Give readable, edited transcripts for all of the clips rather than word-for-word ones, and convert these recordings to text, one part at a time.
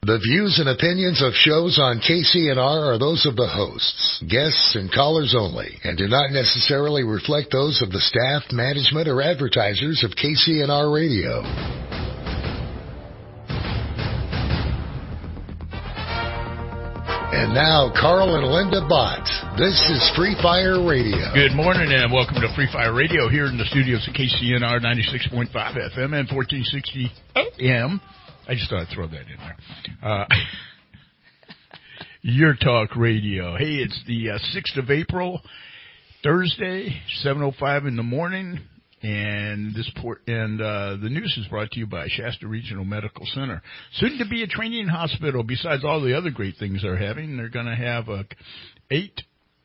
The views and opinions of shows on KCNR are those of the hosts, guests, and callers only, and do not necessarily reflect those of the staff, management, or advertisers of KCNR Radio. And now, Carl and Linda Bott. This is Free Fire Radio. Good morning and welcome to Free Fire Radio here in the studios of KCNR 96.5 FM and 1460 AM. I just thought I'd throw that in there. Your Talk Radio. Hey, it's the 6th of April, Thursday, 7:05 in the morning, and the news is brought to you by Shasta Regional Medical Center. Soon to be a training hospital. Besides all the other great things they're having, they're going to have 8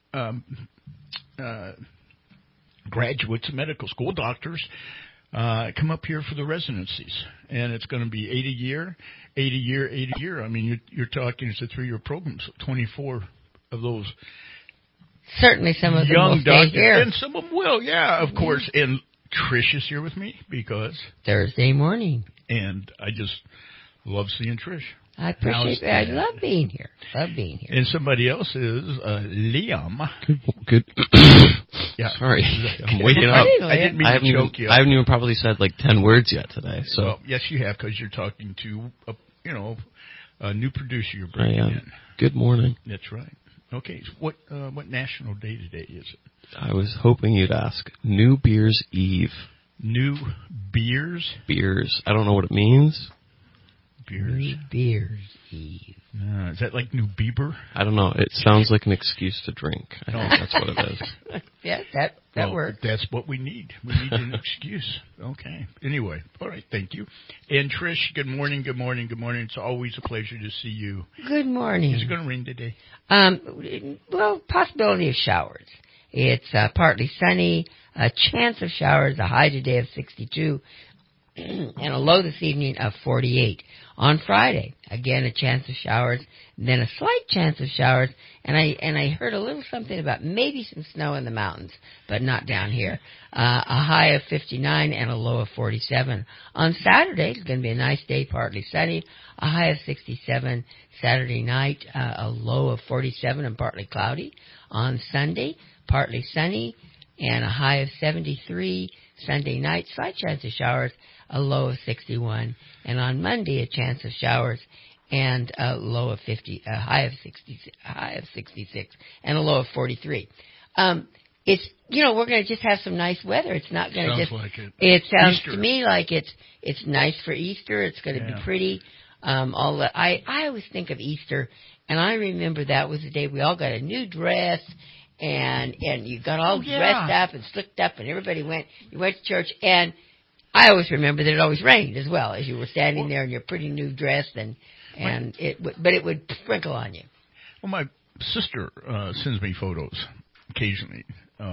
graduates of medical school, doctors, come up here for the residencies, and it's going to be 8 a year, 8 a year, 8 a year. I mean, you're talking, it's a 3-year program, so 24 of those. Certainly some of them young will stay doctors, here. and some of them will, yeah, of course. And Trish is here with me because Thursday morning, and I just love seeing Trish. I appreciate it. I love being here. And somebody else is Liam. Good. Yeah. Sorry, I'm waking up. I didn't mean to choke you. I haven't even probably said like 10 words yet today. So well, yes, you have, because you're talking to a new producer you're bringing in. Good morning. That's right. Okay, so what national day today is it? I was hoping you'd ask. New Beers Eve. New Beers? Beers. I don't know what it means. Beers. New Beers Eve. Is that like New Bieber? I don't know. It sounds like an excuse to drink. I think that's what it is. Yeah, that works. That's what we need. We need an excuse. Okay. Anyway, all right, thank you. And Trish, good morning, good morning, good morning. It's always a pleasure to see you. Good morning. Is it going to rain today? Well, possibility of showers. It's partly sunny, a chance of showers, a high today of 62, and a low this evening of 48. On Friday, again, a chance of showers, then a slight chance of showers, and I heard a little something about maybe some snow in the mountains, but not down here. A high of 59 and a low of 47. On Saturday, it's going to be a nice day, partly sunny, a high of 67. Saturday night, a low of 47 and partly cloudy. On Sunday, partly sunny and a high of 73. Sunday night, slight chance of showers, a low of 61. And on Monday, a chance of showers and a low of 50, a high of 66 and a low of 43. It's, we're going to just have some nice weather. It's not going to just, like it. It sounds Easter. to me like it's nice for Easter. It's going to be pretty. I always think of Easter, and I remember that was the day we all got a new dress, and you got all dressed up and slicked up, and you went to church, and I always remember that it always rained as well as you were standing there in your pretty new dress, but it would sprinkle on you. Well, my sister sends me photos occasionally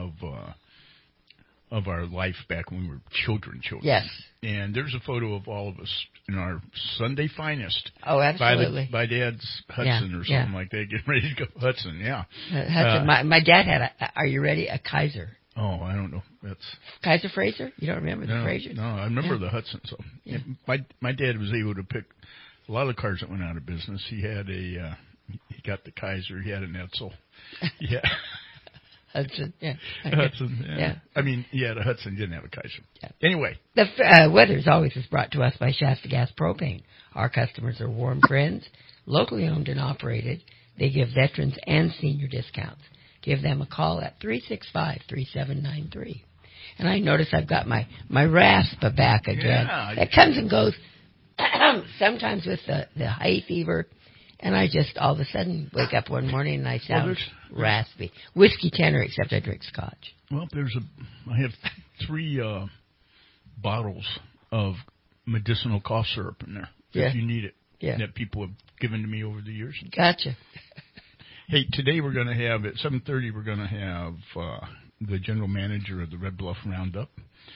of our life back when we were children. Yes. And there's a photo of all of us in our Sunday finest. Oh, absolutely. By Dad's Hudson or something like that. Getting ready to go Hudson, yeah. Hudson. My dad had are you ready? A Kaiser. Oh, I don't know. That's Kaiser Fraser? You don't remember the Fraser? No, I remember the Hudson. So my dad was able to pick a lot of the cars that went out of business. He had he got the Kaiser. He had an Edsel. Yeah. Hudson, yeah. Hudson, yeah. Yeah. I mean, he had a Hudson, didn't have a Kaiser. Yeah. Anyway. The weather is always brought to us by Shasta Gas Propane. Our customers are warm friends, locally owned and operated. They give veterans and senior discounts. Give them a call at 365-3793. And I notice I've got my rasp back again. Yeah. That comes and goes sometimes with the hay fever. And I just all of a sudden wake up one morning and I sound raspy. Whiskey tenor, except I drink scotch. Well, I have 3 bottles of medicinal cough syrup in there if you need it. Yeah. That people have given to me over the years. Gotcha. Hey, today we're going to have, at 7:30, we're going to have the general manager of the Red Bluff Roundup,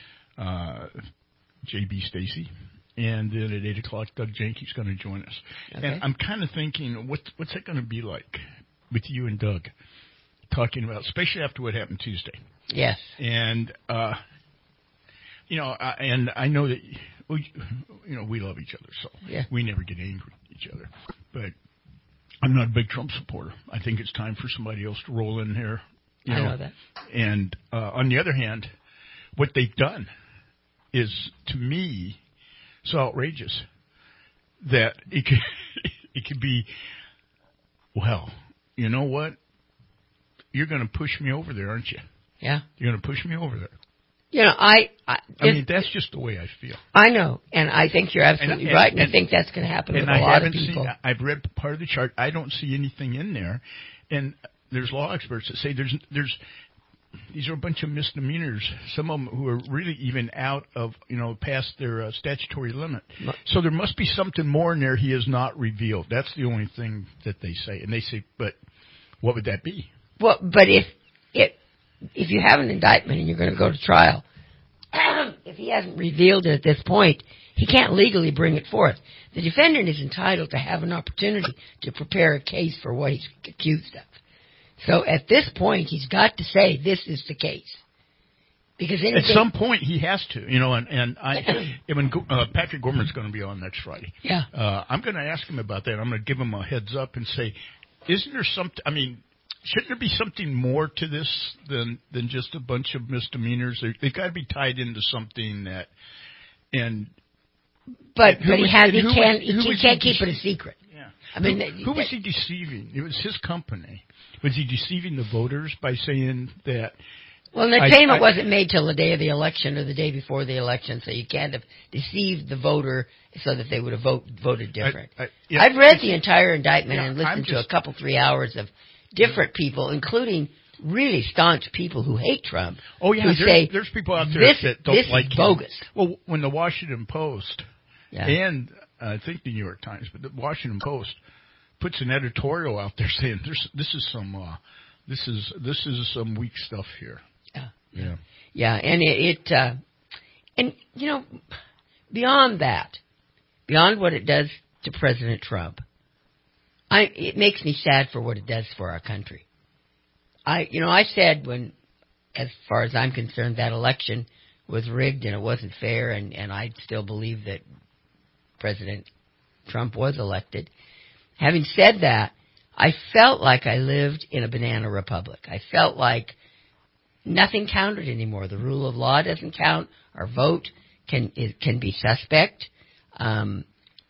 J.B. Stacy. And then at 8 o'clock, Doug Jenke's going to join us. Okay. And I'm kind of thinking, what's that going to be like with you and Doug talking about, especially after what happened Tuesday? Yes. And, and I know that, we love each other, so we never get angry at each other. but I'm not a big Trump supporter. I think it's time for somebody else to roll in here. I know that. And on the other hand, what they've done is, to me, so outrageous that it could be, well, you know what? You're going to push me over there, aren't you? Yeah. You're going to push me over there. You know, I mean, that's just the way I feel. I know, and I think you're absolutely right, and I think that's going to happen with a lot of people. I've read part of the chart. I don't see anything in there, and there's law experts that say there's these are a bunch of misdemeanors. Some of them who are really even out of past their statutory limit. So there must be something more in there he has not revealed. That's the only thing that they say, and they say, but what would that be? Well, but if you have an indictment and you're going to go to trial, if he hasn't revealed it at this point, he can't legally bring it forth. The defendant is entitled to have an opportunity to prepare a case for what he's accused of. So at this point, he's got to say this is the case. Because at some point he has to, when Patrick Gorman's going to be on next Friday. Yeah. I'm going to ask him about that. I'm going to give him a heads up and say, isn't there something? I mean, shouldn't there be something more to this than just a bunch of misdemeanors? They've got to be tied into something that. But he can't keep it a secret. Yeah. I mean, who was he deceiving? It was his company. Was he deceiving the voters by saying that? Well, the payment wasn't made till the day of the election or the day before the election, so you can't have deceived the voter so that they would have voted different. I've read the entire indictment and listened to a couple, 3 hours of different people, including really staunch people who hate Trump. Oh, yeah, there's people out there that don't like him. This is bogus. Well, when the Washington Post and I think the New York Times, but the Washington Post puts an editorial out there saying this is some weak stuff here. Yeah, and beyond that, beyond what it does to President Trump, it makes me sad for what it does for our country. I said when, as far as I'm concerned, that election was rigged and it wasn't fair, and I still believe that President Trump was elected. Having said that, I felt like I lived in a banana republic. I felt like nothing counted anymore. The rule of law doesn't count. Our vote can be suspect. And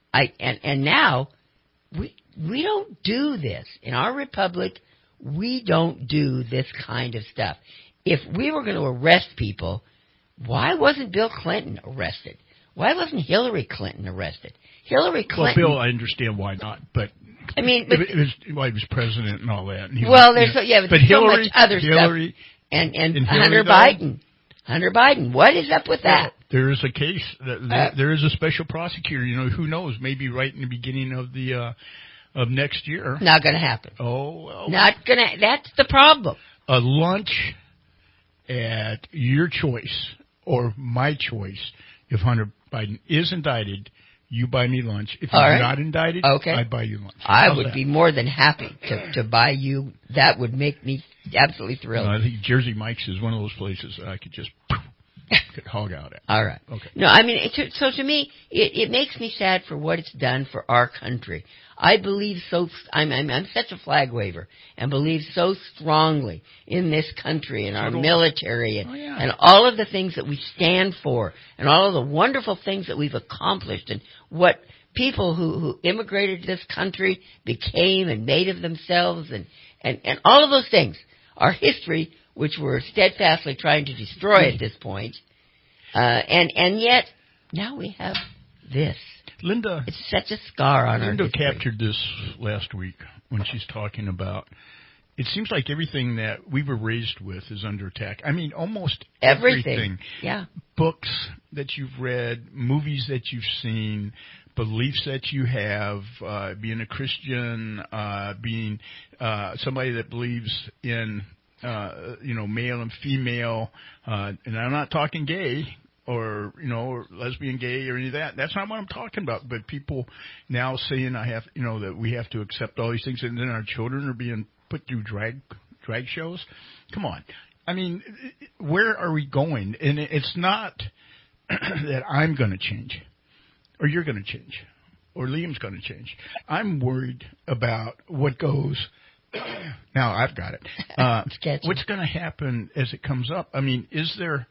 now we don't do this in our republic. We don't do this kind of stuff. If we were going to arrest people, why wasn't Bill Clinton arrested? Why wasn't Hillary Clinton arrested? Hillary Clinton. Well, Bill, I understand why not, but I mean, it was why he was president and all that. And but Hillary, so much other Hillary, stuff. And Hunter Biden. Hunter Biden. What is up with that? There is a case. There is a special prosecutor. Who knows? Maybe right in the beginning of the of next year. Not going to happen. Oh, well. Not going to. That's the problem. A lunch at your choice or my choice. If Hunter Biden is indicted, you buy me lunch. If he's not indicted, I buy you lunch. I would be more than happy to buy you. That would make me absolutely thrilled. I think Jersey Mike's is one of those places I could just hog out at. All right. Okay. No, I mean, so to me, it makes me sad for what it's done for our country. I believe so. I'm such a flag waver and believe so strongly in this country and our military and all of the things that we stand for and all of the wonderful things that we've accomplished and what people who immigrated to this country became and made of themselves and all of those things. Our history, which we're steadfastly trying to destroy at this point, and yet now we have this. Linda, it's such a scar on our history. Linda captured this last week when she's talking about. It seems like everything that we were raised with is under attack. I mean, almost everything. Yeah. Books that you've read, movies that you've seen, beliefs that you have, being a Christian, being somebody that believes in, male and female, and I'm not talking gay or lesbian, gay, or any of that. That's not what I'm talking about. But people now saying that we have to accept all these things, and then our children are being put through drag shows. Come on. I mean, where are we going? And it's not that I'm going to change or you're going to change. or Liam's going to change. I'm worried about what goes. Now I've got it. What's going to happen as it comes up? I mean, is there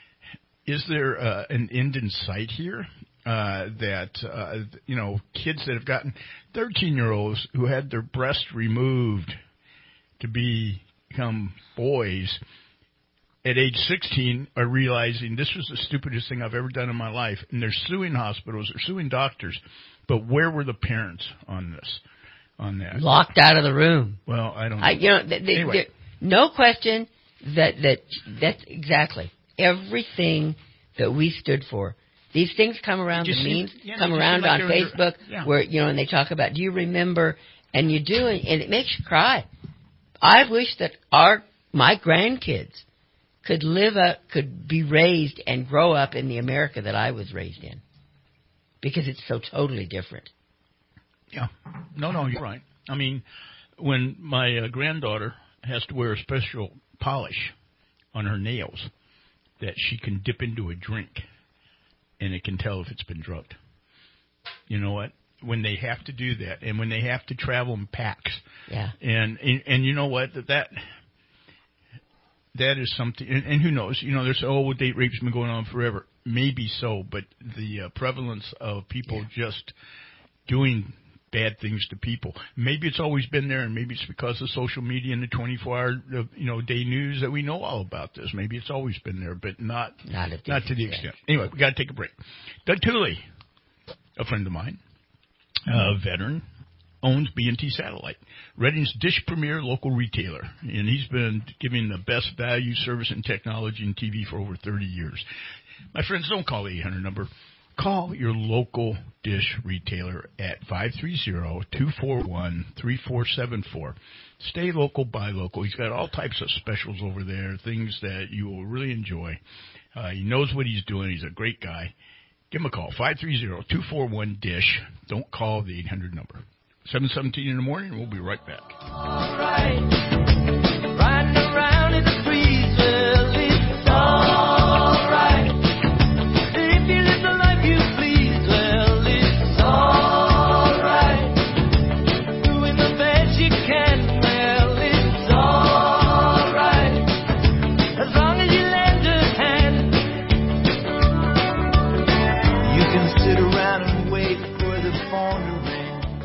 an end in sight here? That kids that have gotten 13-year-olds who had their breast removed to become boys at age 16 are realizing this was the stupidest thing I've ever done in my life, and they're suing hospitals, they're suing doctors. But where were the parents on this? On that, locked out of the room. Well, I don't know. Anyway. No question that's exactly everything that we stood for. These things come around, the memes come around on Facebook where, and they talk about, do you remember? And you do, and it makes you cry. I wish that my grandkids could be raised and grow up in the America that I was raised in, because it's so totally different. Yeah. No, you're right. I mean, when my granddaughter has to wear a special polish on her nails that she can dip into a drink, and it can tell if it's been drugged. You know what? When they have to do that, and when they have to travel in packs, and you know what? That is something. And who knows? There's date rape's been going on forever. Maybe so, but the prevalence of people just doing bad things to people. Maybe it's always been there, and maybe it's because of social media and the 24-hour day news that we know all about this. Maybe it's always been there, but not to the extent. Anyway, we got to take a break. Doug Tooley, a friend of mine, a veteran, owns B&T Satellite, Reading's dish premier local retailer, and he's been giving the best value, service, and technology in TV for over 30 years. My friends, don't call the 800 number. Call your local dish retailer at 530-241-3474. Stay local, buy local. He's got all types of specials over there, things that you will really enjoy. He knows what he's doing. He's a great guy. Give him a call, 530-241-DISH. Don't call the 800 number. 7:17 in the morning, we'll be right back. All right. Riding around in the breeze, well, it's all right. If you live the life you please, well, it's all right. Doing the best you can, well, it's all right. As long as you lend a hand, you can sit around and wait for the phone to ring.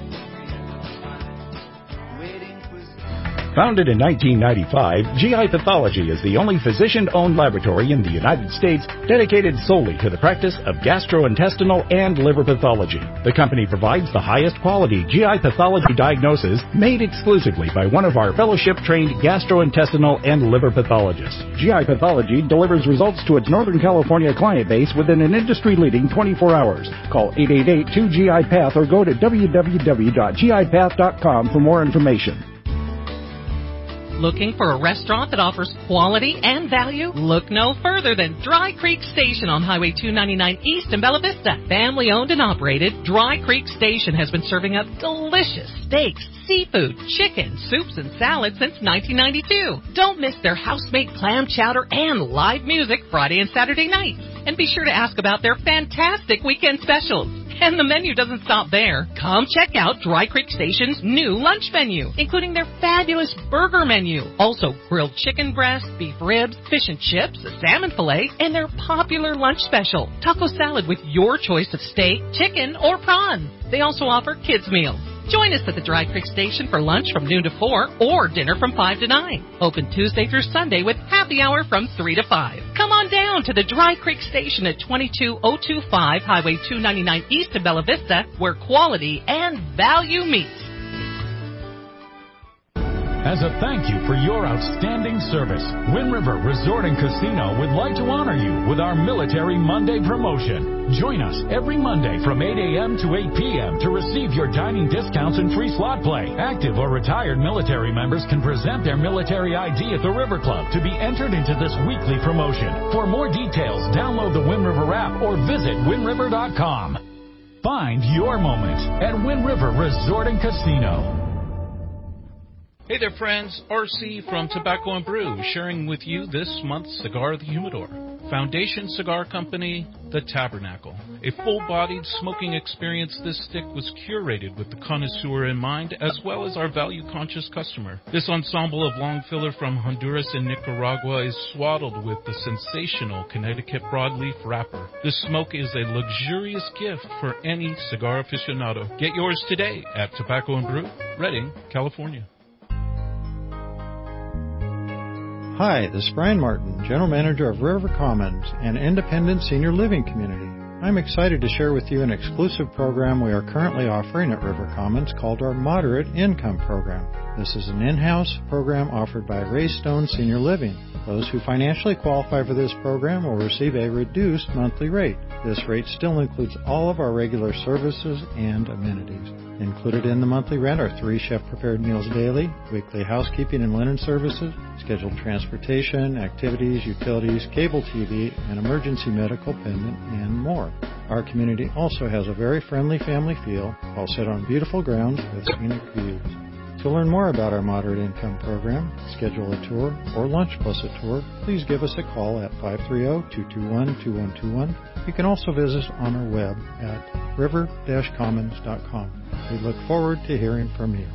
Founded in 1995, GI Pathology is the only physician-owned laboratory in the United States dedicated solely to the practice of gastrointestinal and liver pathology. The company provides the highest quality GI pathology diagnosis made exclusively by one of our fellowship-trained gastrointestinal and liver pathologists. GI Pathology delivers results to its Northern California client base within an industry-leading 24 hours. Call 888-2GI-PATH or go to www.gipath.com for more information. Looking for a restaurant that offers quality and value? Look no further than Dry Creek Station on Highway 299 East in Bella Vista. Family owned and operated, Dry Creek Station has been serving up delicious steaks, seafood, chicken, soups, and salads since 1992. Don't miss their house-made clam chowder and live music Friday and Saturday nights. And be sure to ask about their fantastic weekend specials. And the menu doesn't stop there. Come check out Dry Creek Station's new lunch menu, including their fabulous burger menu. Also, grilled chicken breast, beef ribs, fish and chips, a salmon fillet, and their popular lunch special, taco salad with your choice of steak, chicken, or prawns. They also offer kids' meals. Join us at the Dry Creek Station for lunch from noon to 4 or dinner from 5 to 9. Open Tuesday through Sunday with happy hour from 3 to 5. Come on down to the Dry Creek Station at 22025 Highway 299 East of Bella Vista, where quality and value meets. As a thank you for your outstanding service, Wind River Resort and Casino would like to honor you with our Military Monday promotion. Join us every Monday from 8 a.m. to 8 p.m. to receive your dining discounts and free slot play. Active or retired military members can present their military ID at the River Club to be entered into this weekly promotion. For more details, download the Wind River app or visit windriver.com. Find your moment at Wind River Resort and Casino. Hey there, friends. RC from Tobacco and Brew, sharing with you this month's Cigar of the Humidor. Foundation Cigar Company, The Tabernacle. A full-bodied smoking experience, this stick was curated with the connoisseur in mind, as well as our value-conscious customer. This ensemble of long filler from Honduras and Nicaragua is swaddled with the sensational Connecticut broadleaf wrapper. This smoke is a luxurious gift for any cigar aficionado. Get yours today at Tobacco and Brew, Redding, California. Hi, this is Brian Martin, General Manager of River Commons, an independent senior living community. I'm excited to share with you an exclusive program we are currently offering at River Commons called our Moderate Income Program. This is an in-house program offered by Raystone Senior Living. Those who financially qualify for this program will receive a reduced monthly rate. This rate still includes all of our regular services and amenities. Included in the monthly rent are 3 chef-prepared meals daily, weekly housekeeping and linen services, scheduled transportation, activities, utilities, cable TV, and emergency medical pendant, and more. Our community also has a very friendly family feel, all set on beautiful grounds with scenic views. To learn more about our Moderate Income Program, schedule a tour, or lunch plus a tour, please give us a call at 530-221-2121. You can also visit us on our web at river-commons.com. We look forward to hearing from you.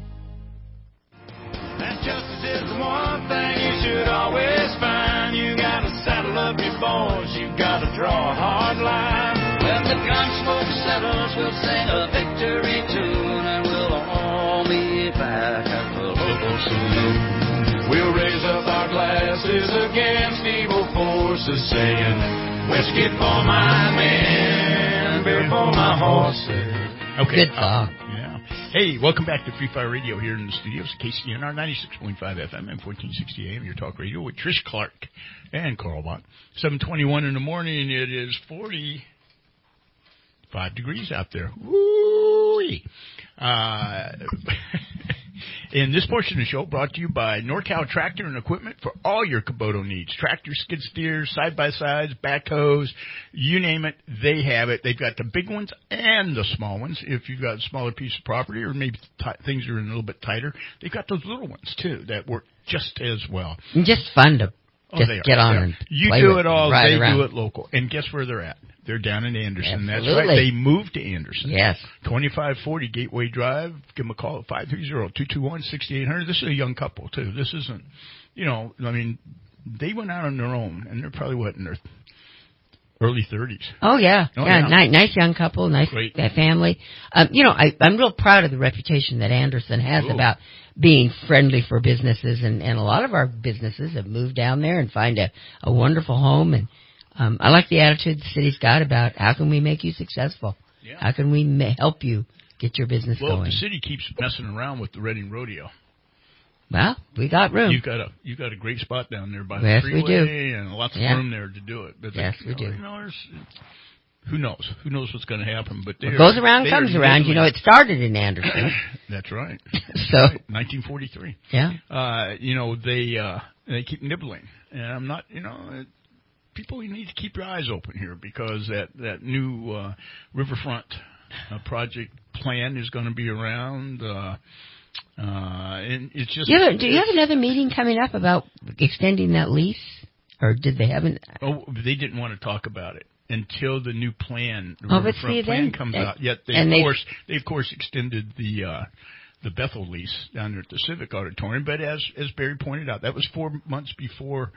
That justice is the one thing you should always find. You gotta saddle up your boys, you gotta draw a hard line. When the gun smoke settles, we'll sing a victory tune, and we'll all meet back at the local saloon. We'll raise up our glasses against evil forces, saying, whiskey for my men, beer for my horses. Okay. Good song. Yeah. Hey, welcome back to Free Fire Radio here in the studios, KCNR 96.5 FM and 1460 AM, your talk radio with Trish Clark and Carl Bott. 7:21 in the morning. It is 45 degrees out there. Woo-wee. In this portion of the show, brought to you by NorCal Tractor and Equipment for all your Kubota needs. Tractor, skid steers, side-by-sides, backhoes, you name it, they have it. They've got the big ones and the small ones. If you've got a smaller piece of property or maybe things are a little bit tighter, they've got those little ones, too, that work just as well. And just fun to get on and you play do with it all, and ride they around. do it local. And guess where they're at? They're down in Anderson. Absolutely. That's right. They moved to Anderson. Yes. 2540 Gateway Drive. Give them a call at 530-221-6800. This is a young couple, too. This isn't, they went out on their own, and they're probably, in their early 30s. Oh, yeah. Oh, yeah. yeah. Nice young couple, nice Great. family. I'm real proud of the reputation that Anderson has Ooh. about being friendly for businesses, and a lot of our businesses have moved down there and find a wonderful home. And I like the attitude the city's got about how can we make you successful? Yeah. How can we help you get your business Well, going? the city keeps messing around with the Reading Rodeo. Well, we got room. You've got a great spot down there by Yes, the we freeway, do. and lots of Yeah. room there to do it. But Yes, we do. Who knows? Who knows what's going to happen? But What goes around comes around. It started in Anderson. That's right. So, 1943. yeah. They keep nibbling, and I'm not. People, you need to keep your eyes open here because that new riverfront project plan is going to be around. And it's just. Do you have another meeting coming up about extending that lease, or did they haven't? Oh, they didn't want to talk about it until the new plan, the but riverfront see, plan then, comes out. Yet they of course extended the Bethel lease down there at the Civic Auditorium. But as Barry pointed out, that was 4 months before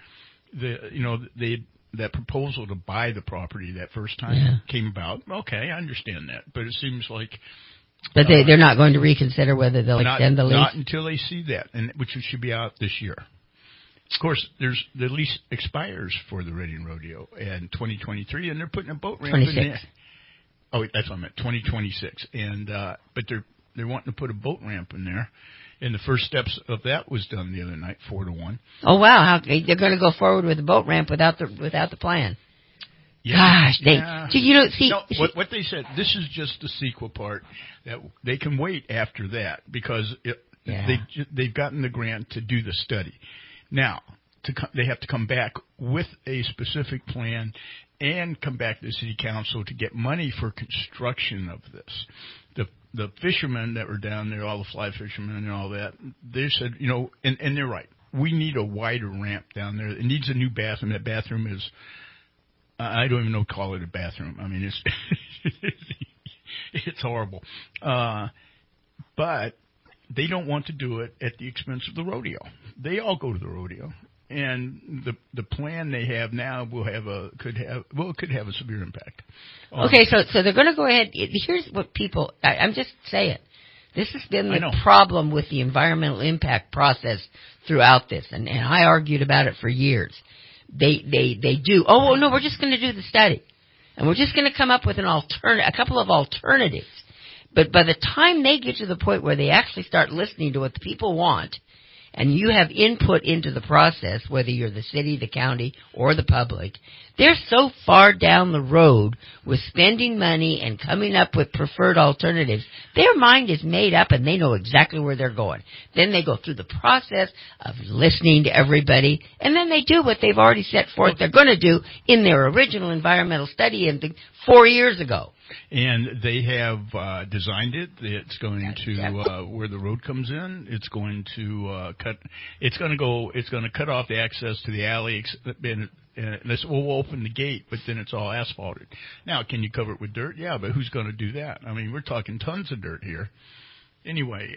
that proposal to buy the property that first time came about. Okay, I understand that, but it seems like. But they're not going to reconsider whether they'll extend the lease? Not until they see that, which should be out this year. Of course, the lease expires for the Reading Rodeo in 2023, and they're putting a boat ramp in there. Oh, that's what I meant, 2026. And but they're wanting to put a boat ramp in there, and the first steps of that was done the other night, 4-1. Oh wow! They're going to go forward with the boat ramp without the plan. Yeah. Gosh, what they said. This is just the sequel part that they can wait after that because they've gotten the grant to do the study. Now they have to come back with a specific plan and come back to the city council to get money for construction of this. The fishermen that were down there, all the fly fishermen and all that, they said, and they're right. We need a wider ramp down there. It needs a new bathroom. That bathroom is I don't even know call it a bathroom. I mean, it's horrible. But they don't want to do it at the expense of the rodeo. They all go to the rodeo. And the plan they have now could have a severe impact. Okay, so they're going to go ahead. Here's what I'm just saying. This has been the problem with the environmental impact process throughout this, and I argued about it for years. They do. Oh well, no, we're just going to do the study, and we're just going to come up with a couple of alternatives. But by the time they get to the point where they actually start listening to what the people want, and you have input into the process, whether you're the city, the county, or the public, they're so far down the road with spending money and coming up with preferred alternatives, their mind is made up and they know exactly where they're going. Then they go through the process of listening to everybody, and then they do what they've already set forth they're going to do in their original environmental study 4 years ago. And they have designed it. It's going to where the road comes in. It's going to cut. It's going to cut off the access to the alley. And we'll open the gate, but then it's all asphalted. Now, can you cover it with dirt? Yeah, but who's going to do that? I mean, we're talking tons of dirt here. Anyway,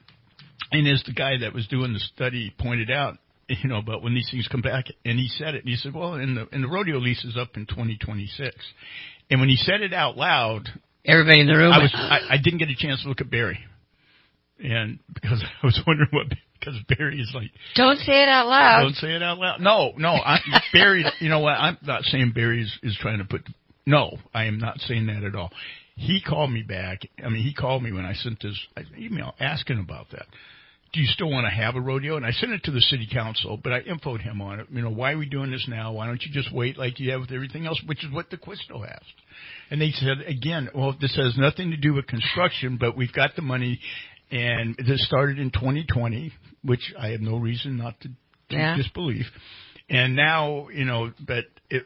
and as the guy that was doing the study pointed out, but when these things come back, and he said it, he said, well, and the rodeo lease is up in 2026. And when he said it out loud, everybody in the room, I didn't get a chance to look at Barry, and because I was wondering because Barry is like, don't say it out loud. Don't say it out loud. No, Barry. You know what? I'm not saying Barry is trying to put. No, I am not saying that at all. He called me back. I mean, he called me when I sent this email asking about that. Do you still want to have a rodeo? And I sent it to the city council, but I infoed him on it. Why are we doing this now? Why don't you just wait like you have with everything else, which is what the Quisto asked. And they said, again, well, this has nothing to do with construction, but we've got the money, and this started in 2020, which I have no reason not to disbelieve. And now, but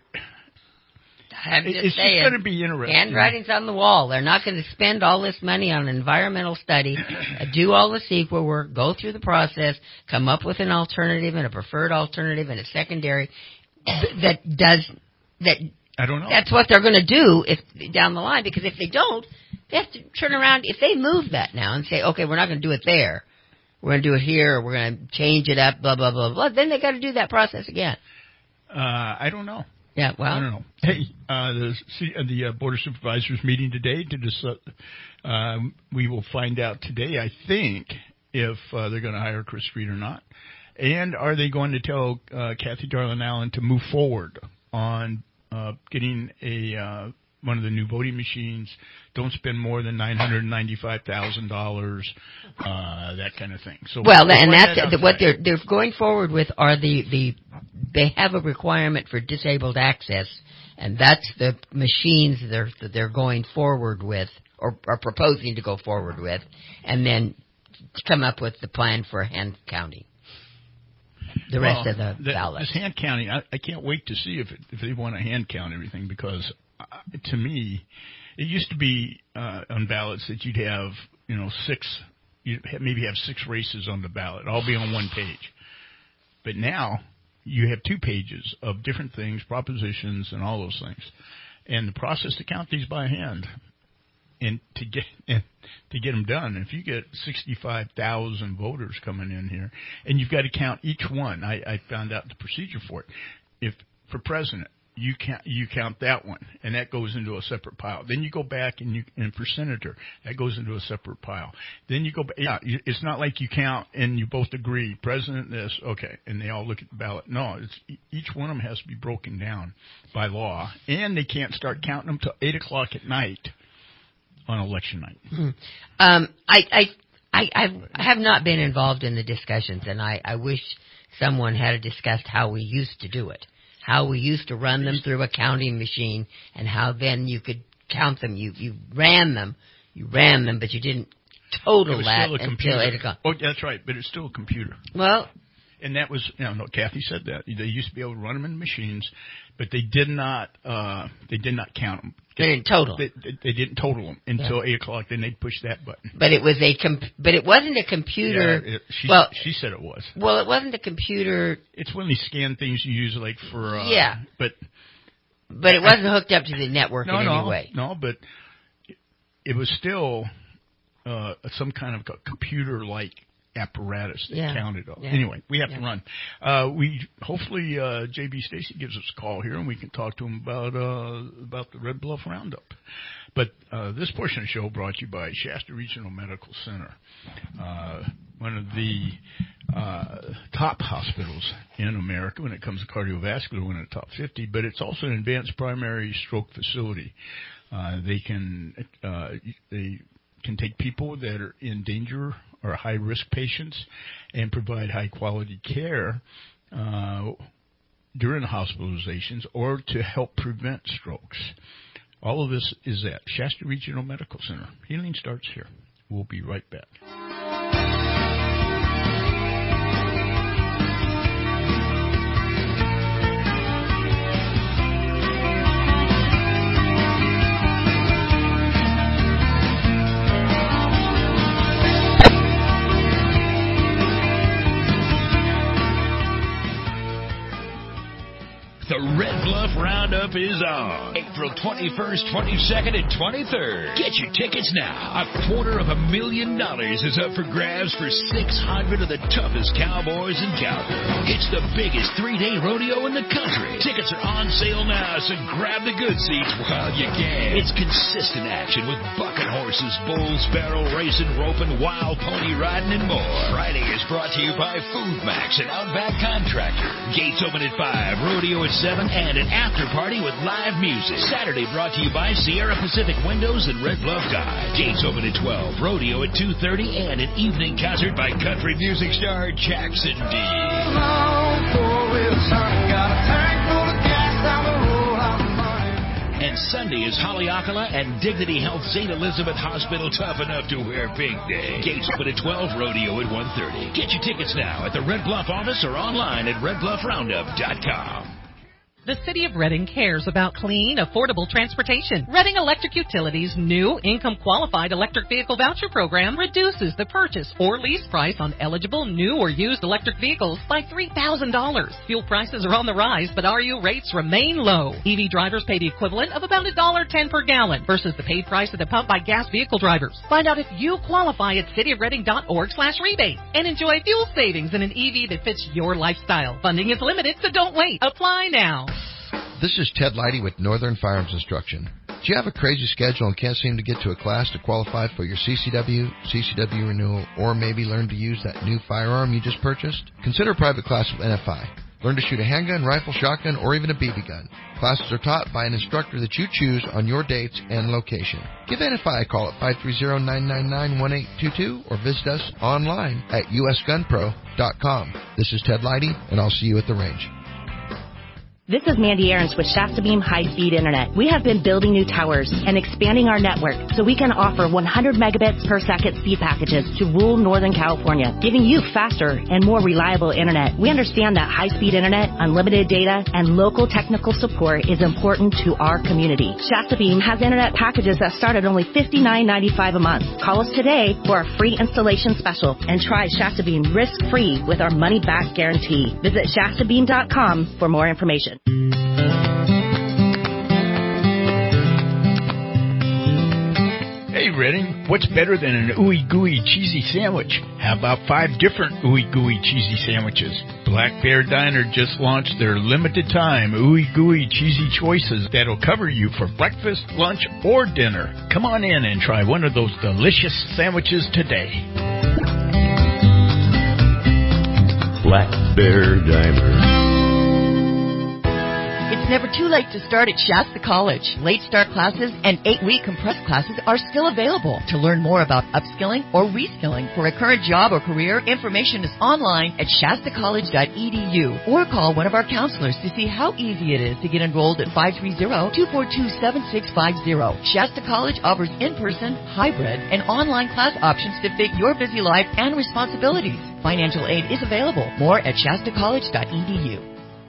it's just going to be interesting. Handwriting's on the wall. They're not going to spend all this money on an environmental study, do all the CEQA work, go through the process, come up with an alternative and a preferred alternative and a secondary that. I don't know. That's what they're going to do down the line, because if they don't, they have to turn around. If they move that now and say, okay, we're not going to do it there, we're going to do it here, we're going to change it up, blah, blah, blah, blah, then they got to do that process again. I don't know. Yeah, well, I don't know. Hey, the Board of Supervisors meeting today we will find out today, I think, if they're going to hire Chris Street or not. And are they going to tell Kathy Darling Allen to move forward on getting one of the new voting machines? Don't spend more than $995,000, that kind of thing. So and that's what they're going forward with are they have a requirement for disabled access, and that's the machines that they're going forward with or are proposing to go forward with, and then come up with the plan for hand counting. The rest of the ballots. This hand counting, I can't wait to see if they want to hand count everything, because to me, it used to be on ballots that you'd have maybe have 6 races on the ballot, all be on one page. But now you have 2 pages of different things, propositions, and all those things. And the process to count these by hand and to get them done. If you get 65,000 voters coming in here, and you've got to count each one, I found out the procedure for it. If for president, you count that one, and that goes into a separate pile. Then you go back and for senator, that goes into a separate pile. Then you go back. Yeah, it's not like you count and you both agree, president this, okay, and they all look at the ballot. No, each one of them has to be broken down by law, and they can't start counting them till 8:00 at night on election night. I have not been involved in the discussions, and I wish someone had discussed how we used to do it. How we used to run them through a counting machine, and how then you could count them. You ran them, but you didn't total that until 8:00. Oh, that's right, but it's still a computer. Well, and that was, Kathy said that they used to be able to run them in machines, but they did not count them. They didn't total. They didn't total them until 8:00. Then they'd push that button. But it was but it wasn't a computer. Yeah, she said it was. Well, it wasn't a computer. It's one of these scan things you use like for. Yeah. But But it wasn't hooked up to the network in any way. No, but it was still some kind of a computer-like apparatus that counted on. Yeah. Anyway, we have to run. Hopefully J.B. Stacy gives us a call here, and we can talk to him about the Red Bluff Roundup. But this portion of the show brought to you by Shasta Regional Medical Center, one of the top hospitals in America when it comes to cardiovascular, one of the top 50, but it's also an advanced primary stroke facility. They can take people that are in danger or high-risk patients and provide high-quality care during hospitalizations or to help prevent strokes. All of this is at Shasta Regional Medical Center. Healing starts here. We'll be right back. The Red Bluff Roundup is on April 21st, 22nd, and 23rd. Get your tickets now. $250,000 is up for grabs for 600 of the toughest cowboys in Calgary. It's the biggest 3-day rodeo in the country. Tickets are on sale now, so grab the good seats while you can. It's consistent action with bucking horses, bulls, barrel racing, roping, wild pony riding, and more. Friday is brought to you by Food Max and Outback Contractor. Gates open at 5, rodeo at 7, and an after party with live music. Saturday brought to you by Sierra Pacific Windows and Red Bluff Dodge. Gates open at 12, rodeo at 2:30, and an evening concert by country music star Jackson D. And Sunday is Haleakala and Dignity Health St. Elizabeth Hospital tough enough to wear pink day. Gates open at 12, rodeo at 1:30. Get your tickets now at the Red Bluff office or online at redbluffroundup.com. The City of Reading cares about clean, affordable transportation. Reading Electric Utilities' new income-qualified electric vehicle voucher program reduces the purchase or lease price on eligible new or used electric vehicles by $3,000. Fuel prices are on the rise, but RU rates remain low. EV drivers pay the equivalent of about $1.10 per gallon versus the paid price at the pump by gas vehicle drivers. Find out if you qualify at cityofreading.org/rebate and enjoy fuel savings in an EV that fits your lifestyle. Funding is limited, so don't wait. Apply now. This is Ted Leidy with Northern Firearms Instruction. Do you have a crazy schedule and can't seem to get to a class to qualify for your CCW renewal, or maybe learn to use that new firearm you just purchased? Consider a private class with NFI. Learn to shoot a handgun, rifle, shotgun, or even a BB gun. Classes are taught by an instructor that you choose on your dates and location. Give NFI a call at 530-999-1822 or visit us online at usgunpro.com. This is Ted Leidy, and I'll see you at the range. This is Mandy Aarons with Shasta Beam High-Speed Internet. We have been building new towers and expanding our network so we can offer 100 megabits per second speed packages to rural Northern California, giving you faster and more reliable internet. We understand that high-speed internet, unlimited data, and local technical support is important to our community. Shasta Beam has internet packages that start at only $59.95 a month. Call us today for our free installation special and try Shasta Beam risk-free with our money-back guarantee. Visit shastabeam.com for more information. Hey, Reading, what's better than an ooey gooey cheesy sandwich? How about 5 different ooey gooey cheesy sandwiches? Black Bear Diner just launched their limited time ooey gooey cheesy choices that'll cover you for breakfast, lunch, or dinner. Come on in and try one of those delicious sandwiches today. Black Bear Diner. It's never too late to start at Shasta College. Late start classes and 8-week compressed classes are still available. To learn more about upskilling or reskilling for a current job or career, information is online at shastacollege.edu or call one of our counselors to see how easy it is to get enrolled at 530-242-7650. Shasta College offers in-person, hybrid, and online class options to fit your busy life and responsibilities. Financial aid is available. More at shastacollege.edu.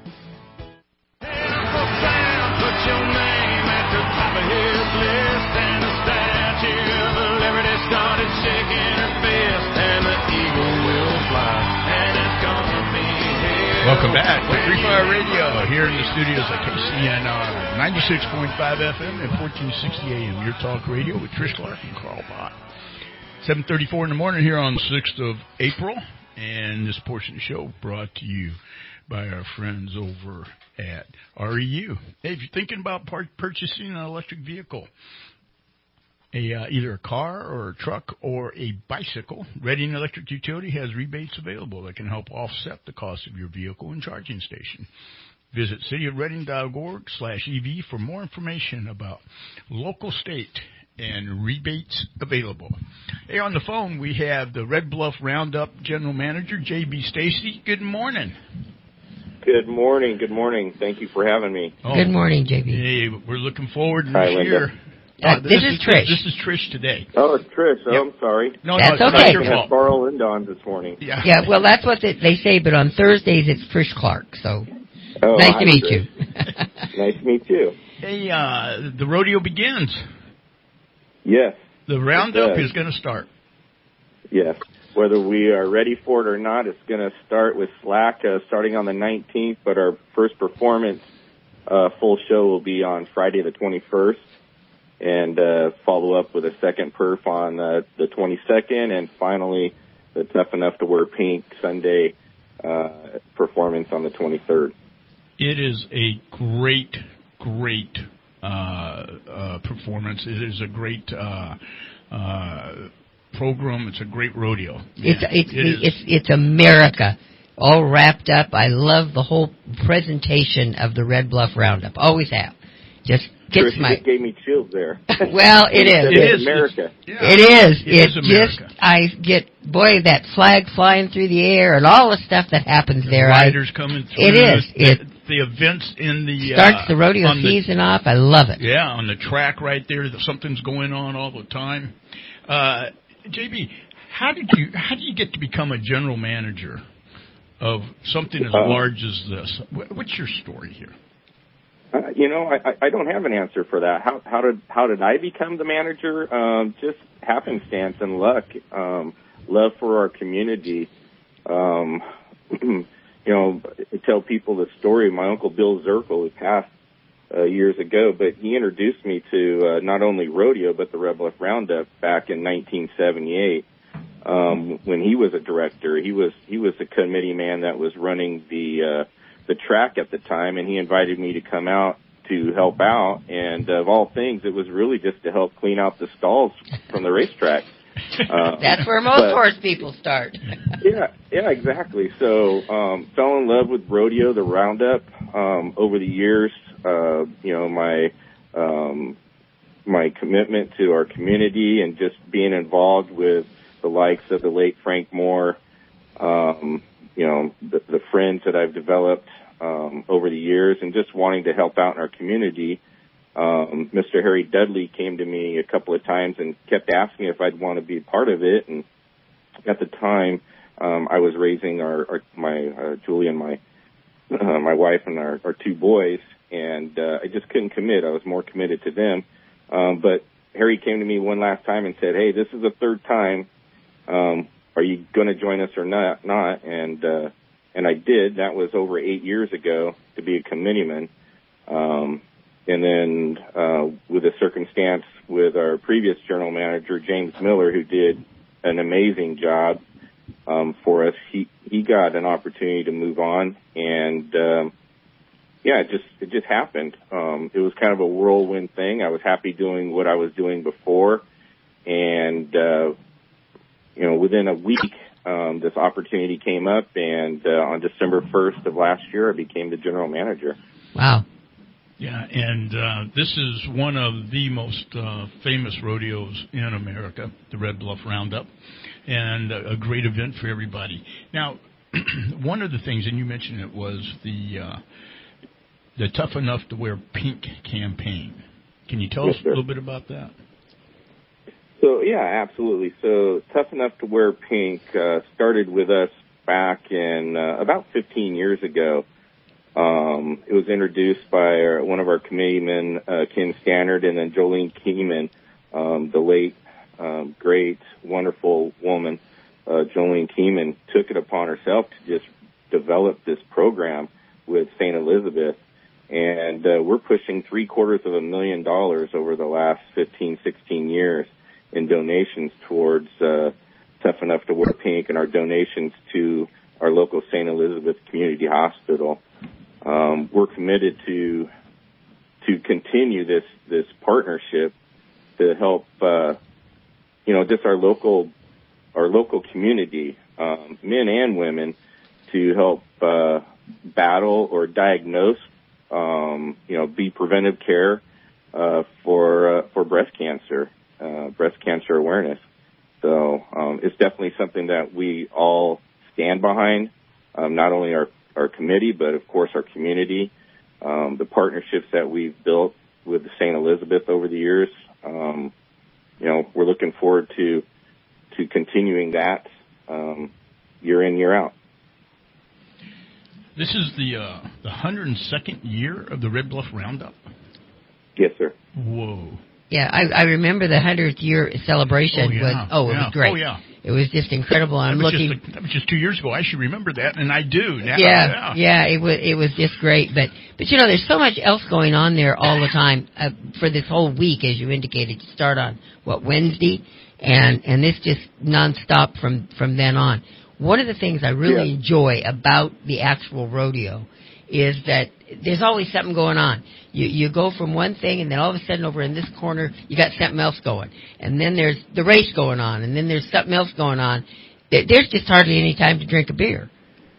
Put your name at the top of his list, and the Statue of Liberty started shaking her fist, and the eagle will fly, and it's gonna be here Welcome back to Free Fire Radio here in the studios at KCNR 96.5 FM and 1460 AM. Your talk radio with Trish Clark and Carl Bott. 7:34 in the morning here on the 6th of April, and this portion of the show brought to you by our friends over at REU. Hey, if you're thinking about purchasing an electric vehicle, either a car or a truck or a bicycle, Reading Electric Utility has rebates available that can help offset the cost of your vehicle and charging station. Visit cityofreading.org/EV for more information about local, state, and rebates available. Hey, on the phone we have the Red Bluff Roundup General Manager, J.B. Stacy. Good morning. Good morning. Good morning. Thank you for having me. Good morning, J.B. Hey, we're looking forward to Hi, this Linda. year. This is Trish. This is Trish today. Oh, it's Trish. Oh, I'm sorry. No, that's it's okay. not your fault. Carl and Don this morning. Yeah, well, that's what they say, but on Thursdays it's Trish Clark, so Oh, nice hi, to meet Trish. you. Nice to meet you. Hey, the rodeo begins. Yes. The roundup it does. is going to start. Yes. Whether we are ready for it or not, it's going to start with Slack starting on the 19th, but our first performance full show will be on Friday the 21st, and follow up with a second perf on the 22nd, and finally the Tough Enough to Wear Pink Sunday performance on the 23rd. It is a great performance. It is a great program. It's a great rodeo. It's America all wrapped up. I love the whole presentation of the Red Bluff Roundup. Always have. Just gets Trish, my. you just gave me chills there. Well, it is. It's America. It is. It is America. I get, boy, that flag flying through the air and all the stuff that happens there. Riders coming through. It is. The events in the starts the rodeo season off. I love it. Yeah, on the track right there, something's going on all the time. JB, how do you get to become a general manager of something as large as this? What's your story here? I don't have an answer for that. How did I become the manager? Just happenstance and luck. Love for our community. I tell people the story. My uncle Bill Zirkle, who passed years ago, but he introduced me to not only rodeo but the Red Bluff Roundup back in 1978. When he was a director, he was the committee man that was running the track at the time, and he invited me to come out to help out. And of all things, it was really just to help clean out the stalls from the racetrack. That's where most horse people start. Yeah, exactly. So, fell in love with rodeo, the Roundup, over the years. My commitment to our community and just being involved with the likes of the late Frank Moore, the friends that I've developed, over the years, and just wanting to help out in our community. Mr. Harry Dudley came to me a couple of times and kept asking if I'd want to be part of it. And at the time, I was raising my Julie and my wife and our two boys, and I just couldn't commit. I was more committed to them. But Harry came to me one last time and said, "Hey, this is the third time. Are you going to join us or not?" And I did. That was over 8 years ago to be a committeeman. And then with a circumstance with our previous general manager, James Miller, who did an amazing job for us, he got an opportunity to move on. And, it just happened. It was kind of a whirlwind thing. I was happy doing what I was doing before. And, within a week, this opportunity came up, and on December 1st of last year, I became the general manager. Wow. Yeah, and this is one of the most famous rodeos in America, the Red Bluff Roundup, and a great event for everybody. Now, one of the things, and you mentioned it, was the Tough Enough to Wear Pink campaign. Can you tell us a little bit about that? So, yeah, absolutely. So Tough Enough to Wear Pink started with us back in about 15 years ago. It was introduced by one of our committeemen, Ken Stannard, and then Jolene Keenan, the late, great, wonderful woman, Jolene Keenan, took it upon herself to just developed this program with St. Elizabeth, and we're pushing $750,000 over the last 15, 16 years in donations towards Tough Enough to Wear Pink and our donations to our local St. Elizabeth Community Hospital. We're committed to continue this partnership to help, just our local community, men and women, to help battle or diagnose, be preventive care for breast cancer awareness. So it's definitely something that we all stand behind, not only our committee, but of course our community, the partnerships that we've built with the St. Elizabeth over the years. We're looking forward to continuing that year in, year out. This is the 102nd year of the Red Bluff Roundup? Yes, sir. Whoa. Yeah, I remember the 100th year celebration. It was great. Oh, yeah. It was just incredible. That was just 2 years ago. I should remember that, and I do now. Yeah, it was just great. But there's so much else going on there all the time for this whole week, as you indicated. You start on, Wednesday, and this just nonstop from then on. One of the things I really enjoy about the actual rodeo is that there's always something going on. You go from one thing, and then all of a sudden over in this corner, you got something else going. And then there's the race going on, and then there's something else going on. There's just hardly any time to drink a beer.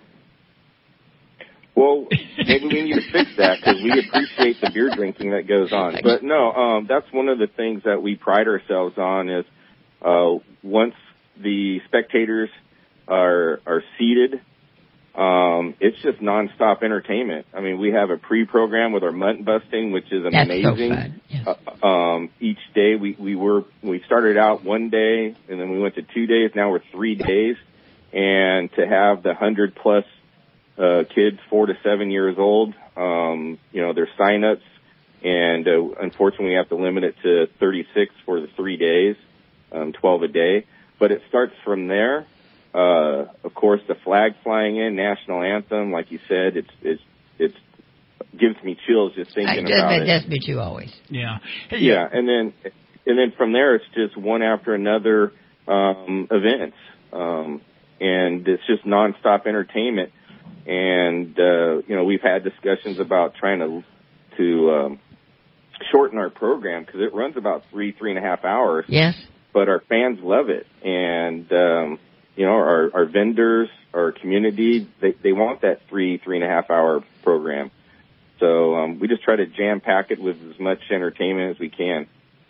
Well, maybe we need to fix that, because we appreciate the beer drinking that goes on. But no, that's one of the things that we pride ourselves on is once the spectators are seated, it's just nonstop entertainment. I mean, we have a pre-program with our mutton busting, which is amazing. So fun. Yes. Each day we started out one day, and then we went to 2 days. Now we're 3 days, and to have the 100+ kids, 4 to 7 years old, their sign-ups, and unfortunately we have to limit it to 36 for the 3 days, 12 a day. But it starts from there. Of course, the flag flying in, national anthem, like you said, it gives me chills just thinking about it. It does me too, always. Yeah. Hey, yeah, and then from there, it's just one after another events, and it's just nonstop entertainment. And we've had discussions about trying to shorten our program, because it runs about 3.5 hours. Yes. But our fans love it, and our vendors, our community, they want that 3.5 hour program. So we just try to jam pack it with as much entertainment as we can.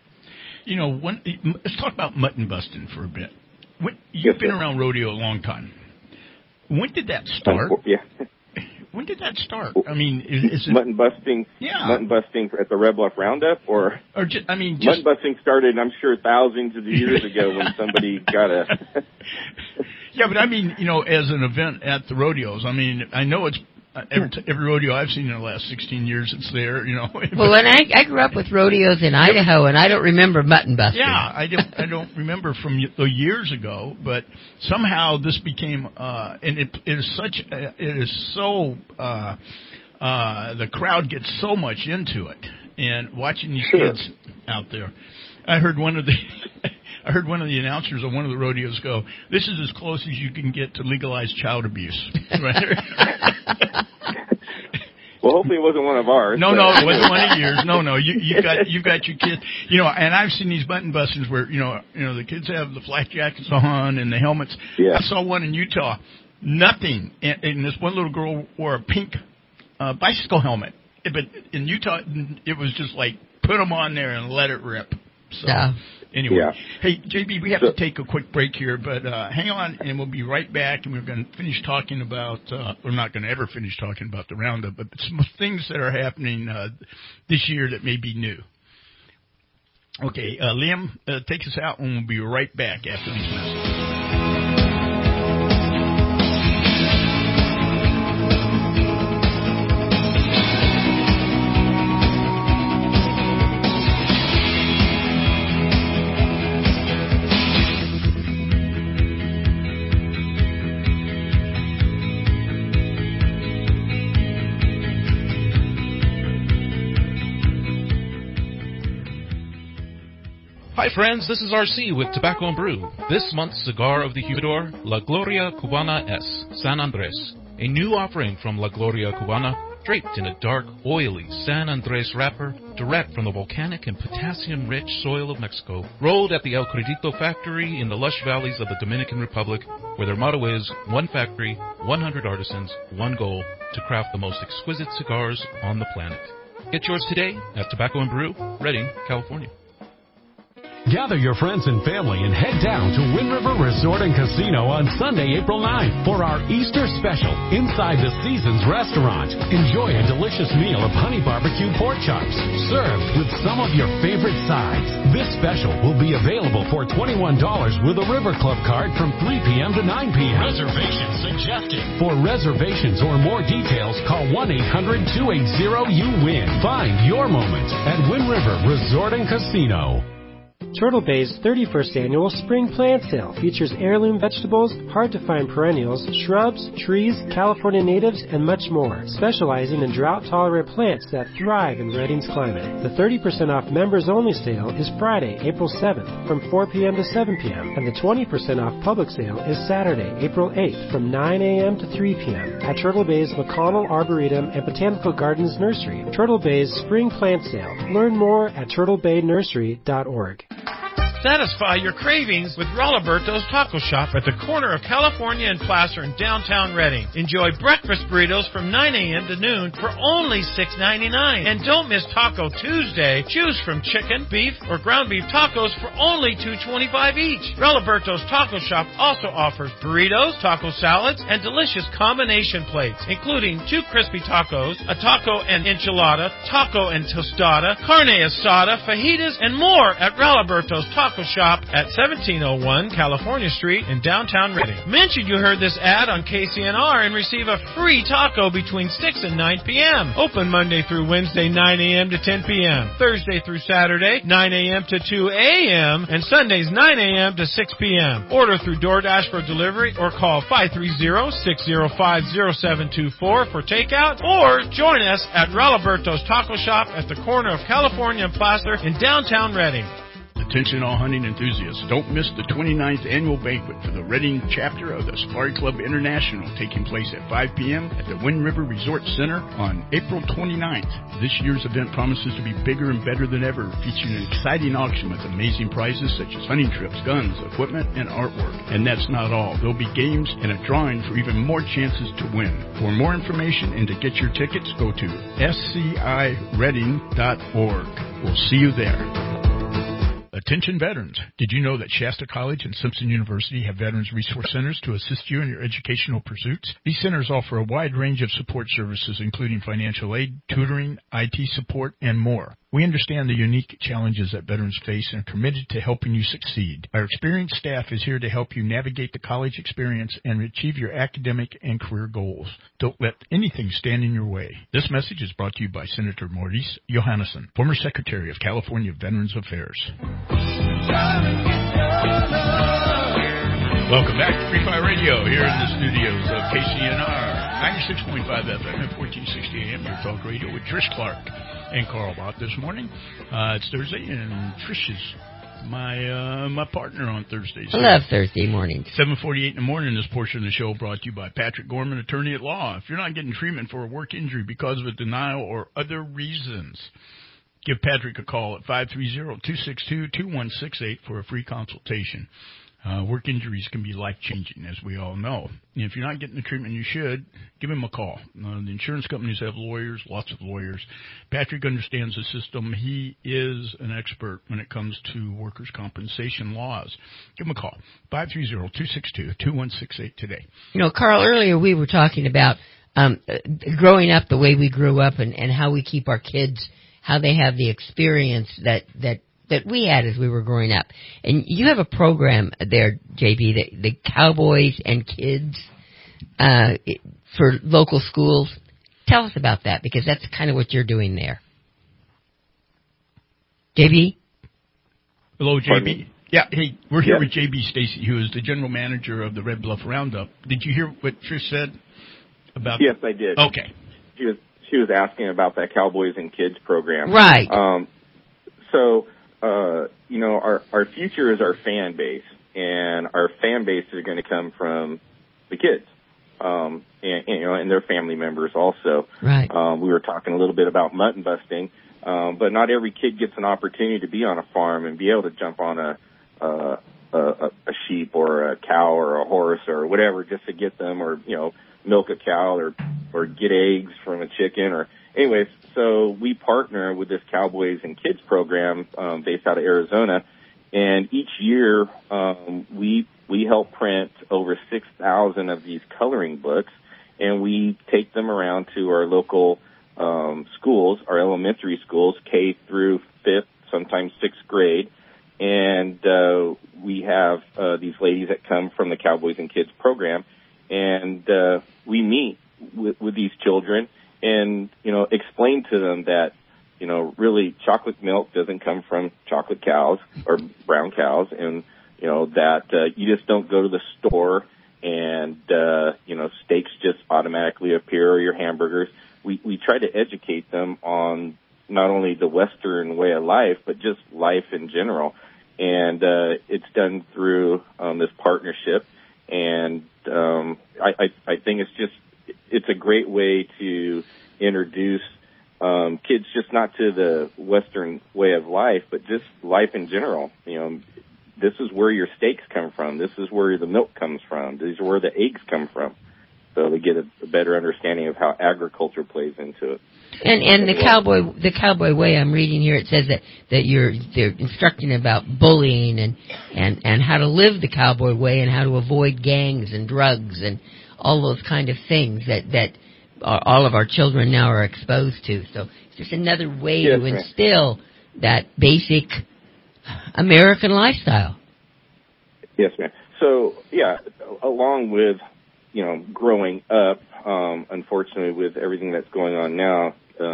Let's talk about mutton busting for a bit. You've been around rodeo a long time. When did that start? Yeah. When did that start? I mean, is it mutton busting? Yeah. Mutton busting at the Red Bluff Roundup, mutton busting started, I'm sure, thousands of years ago when somebody got a. Yeah, but I mean, as an event at the rodeos, I mean, I know it's every rodeo I've seen in the last 16 years, it's there, Well, and I grew up with rodeos in Idaho, and I don't remember mutton busting. Yeah, I don't remember from the years ago, but somehow this became, and it is so, the crowd gets so much into it, and watching these kids out there. I heard one of the announcers on one of the rodeos go, "This is as close as you can get to legalized child abuse." Well, hopefully it wasn't one of ours. No, it wasn't one of yours. No, you've got your kids. And I've seen these button bustings where the kids have the flak jackets on and the helmets. Yeah. I saw one in Utah. Nothing, and this one little girl wore a pink bicycle helmet. But in Utah, it was just like put them on there and let it rip. So, anyway, Hey, JB, we have to take a quick break here, but hang on, and we'll be right back, and we're going to finish talking about, we're not going to ever finish talking about the Roundup, but some things that are happening this year that may be new. Okay, Liam, take us out, and we'll be right back after these messages. Hi friends, this is RC with Tobacco and Brew. This month's cigar of the humidor, La Gloria Cubana S. San Andres. A new offering from La Gloria Cubana, draped in a dark, oily San Andres wrapper, direct from the volcanic and potassium-rich soil of Mexico, rolled at the El Credito factory in the lush valleys of the Dominican Republic, where their motto is, one factory, 100 artisans, one goal, to craft the most exquisite cigars on the planet. Get yours today at Tobacco and Brew, Redding, California. Gather your friends and family and head down to Wind River Resort and Casino on Sunday, April 9th for our Easter special inside the Seasons restaurant. Enjoy a delicious meal of honey barbecue pork chops served with some of your favorite sides. This special will be available for $21 with a River Club card from 3 p.m. to 9 p.m. Reservations suggested. For reservations or more details, call 1-800-280-YOU-WIN. Find your moment at Wind River Resort and Casino. Turtle Bay's 31st annual Spring Plant Sale features heirloom vegetables, hard-to-find perennials, shrubs, trees, California natives, and much more, specializing in drought-tolerant plants that thrive in Redding's climate. The 30% off members-only sale is Friday, April 7th, from 4 p.m. to 7 p.m., and the 20% off public sale is Saturday, April 8th, from 9 a.m. to 3 p.m. at Turtle Bay's McConnell Arboretum and Botanical Gardens Nursery. Turtle Bay's Spring Plant Sale. Learn more at turtlebaynursery.org. Satisfy your cravings with Rolliberto's Taco Shop at the corner of California and Placer in downtown Redding. Enjoy breakfast burritos from 9 a.m. to noon for only $6.99. And don't miss Taco Tuesday. Choose from chicken, beef, or ground beef tacos for only $2.25 each. Rolliberto's Taco Shop also offers burritos, taco salads, and delicious combination plates, including 2 crispy tacos, a taco and enchilada, taco and tostada, carne asada, fajitas, and more at Rolliberto's Taco Shop at 1701 California Street in downtown Redding. Mention you heard this ad on KCNR and receive a free taco between 6 and 9 p.m. Open Monday through Wednesday, 9 a.m. to 10 p.m. Thursday through Saturday, 9 a.m. to 2 a.m. and Sundays, 9 a.m. to 6 p.m. Order through DoorDash for delivery or call 530-605-0724 for takeout, or join us at Rolliberto's Taco Shop at the corner of California and Placer in downtown Redding. Attention all hunting enthusiasts. Don't miss the 29th annual banquet for the Redding chapter of the Safari Club International, taking place at 5 p.m. at the Wind River Resort Center on April 29th. This year's event promises to be bigger and better than ever, featuring an exciting auction with amazing prizes such as hunting trips, guns, equipment, and artwork. And that's not all. There'll be games and a drawing for even more chances to win. For more information and to get your tickets, go to sciredding.org. We'll see you there. Attention veterans. Did you know that Shasta College and Simpson University have Veterans Resource Centers to assist you in your educational pursuits? These centers offer a wide range of support services, including financial aid, tutoring, IT support, and more. We understand the unique challenges that veterans face and are committed to helping you succeed. Our experienced staff is here to help you navigate the college experience and achieve your academic and career goals. Don't let anything stand in your way. This message is brought to you by Senator Maurice Johannesson, former Secretary of California Veterans Affairs. Welcome back to Free Fire Radio here in the studios of KCNR, 96.5 FM at 1460 AM, your talk radio with Trish Clark and Carl Bott this morning. It's Thursday, and Trish is my partner on Thursdays. I love Thursday mornings. 7:48 in the morning. This portion of the show brought to you by Patrick Gorman, attorney at law. If you're not getting treatment for a work injury because of a denial or other reasons, give Patrick a call at 530-262-2168 for a free consultation. Work injuries can be life-changing, as we all know. And if you're not getting the treatment you should, give him a call. The insurance companies have lawyers, lots of lawyers. Patrick understands the system. He is an expert when it comes to workers' compensation laws. Give him a call, 530-262-2168 today. You know, Carl, earlier we were talking about growing up the way we grew up and how we keep our kids, how they have the experience that we had as we were growing up. And you have a program there, JB, the Cowboys and Kids for local schools. Tell us about that, because that's kind of what you're doing there. JB? Hello, JB. Yeah, hey, we're here with JB Stacy, who is the general manager of the Red Bluff Roundup. Did you hear what Trish said about? Yes, I did. Okay. She was asking about that Cowboys and Kids program. Right. So our future is our fan base, and our fan base is going to come from the kids, and their family members also. Right. We were talking a little bit about mutton busting, but not every kid gets an opportunity to be on a farm and be able to jump on a sheep or a cow or a horse or whatever just to get them, or milk a cow or get eggs from a chicken, or anyways. So we partner with this Cowboys and Kids program based out of Arizona, and each year we help print over 6,000 of these coloring books, and we take them around to our local schools, our elementary schools, K through 5th, sometimes 6th grade, and we have these ladies that come from the Cowboys and Kids program, and we meet with these children and, explain to them that, really chocolate milk doesn't come from chocolate cows or brown cows, and, that you just don't go to the store and, steaks just automatically appear, or your hamburgers. We try to educate them on not only the Western way of life, but just life in general. And it's done through this partnership, and I think it's a great way to introduce kids just not to the Western way of life, but just life in general. This is where your steaks come from. This is where the milk comes from. These are where the eggs come from. So they get a better understanding of how agriculture plays into it. And the cowboy way, I'm reading here, it says that they're instructing about bullying and how to live the cowboy way and how to avoid gangs and drugs and all those kind of things that all of our children now are exposed to. So it's just another way to instill that basic American lifestyle. Yes, ma'am. So, along with, growing up, unfortunately, with everything that's going on now,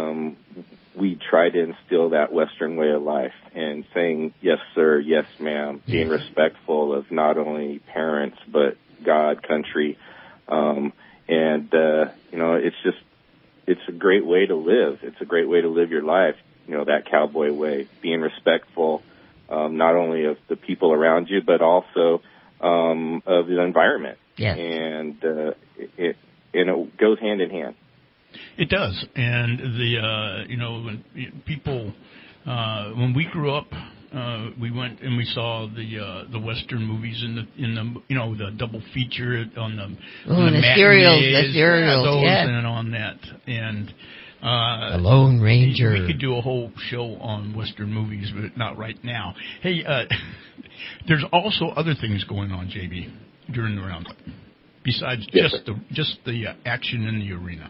we try to instill that Western way of life and saying, yes, sir, yes, ma'am, being respectful of not only parents, but God, country. It's a great way to live. It's a great way to live your life, that cowboy way, being respectful, not only of the people around you, but also of the environment. Yes. And it goes hand in hand. It does. And when people, when we grew up, we went and we saw the Western movies in the double feature on the serials, and on that, and the Lone Ranger. We could do a whole show on Western movies, but not right now. Hey, there's also other things going on, JB, during the roundup, besides just the action in the arena.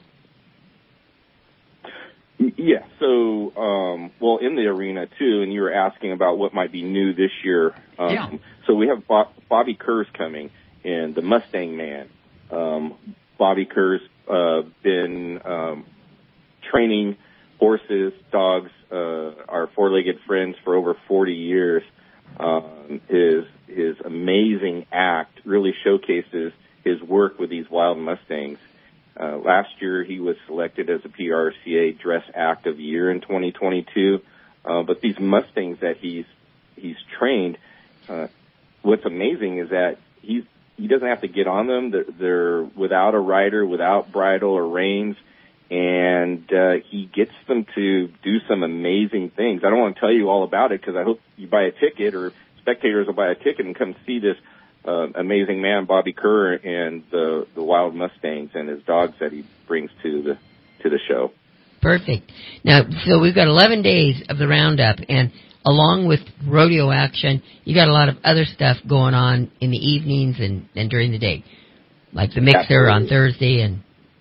Yeah, so, in the arena, too, and you were asking about what might be new this year. So we have Bobby Kerr's coming, and the Mustang Man. Bobby Kerr's been training horses, dogs, our four-legged friends for over 40 years. His amazing act really showcases his work with these wild Mustangs. Last year, he was selected as a PRCA Dress Act of the Year in 2022. But these Mustangs that he's trained, what's amazing is that he doesn't have to get on them. They're without a rider, without bridle or reins, and he gets them to do some amazing things. I don't want to tell you all about it because I hope you buy a ticket, or spectators will buy a ticket and come see this amazing man, Bobby Kerr, and the wild Mustangs and his dogs that he brings to the show. Perfect. Now, so we've got 11 days of the roundup, and along with rodeo action, you got a lot of other stuff going on in the evenings and during the day, like the mixer on Thursday and.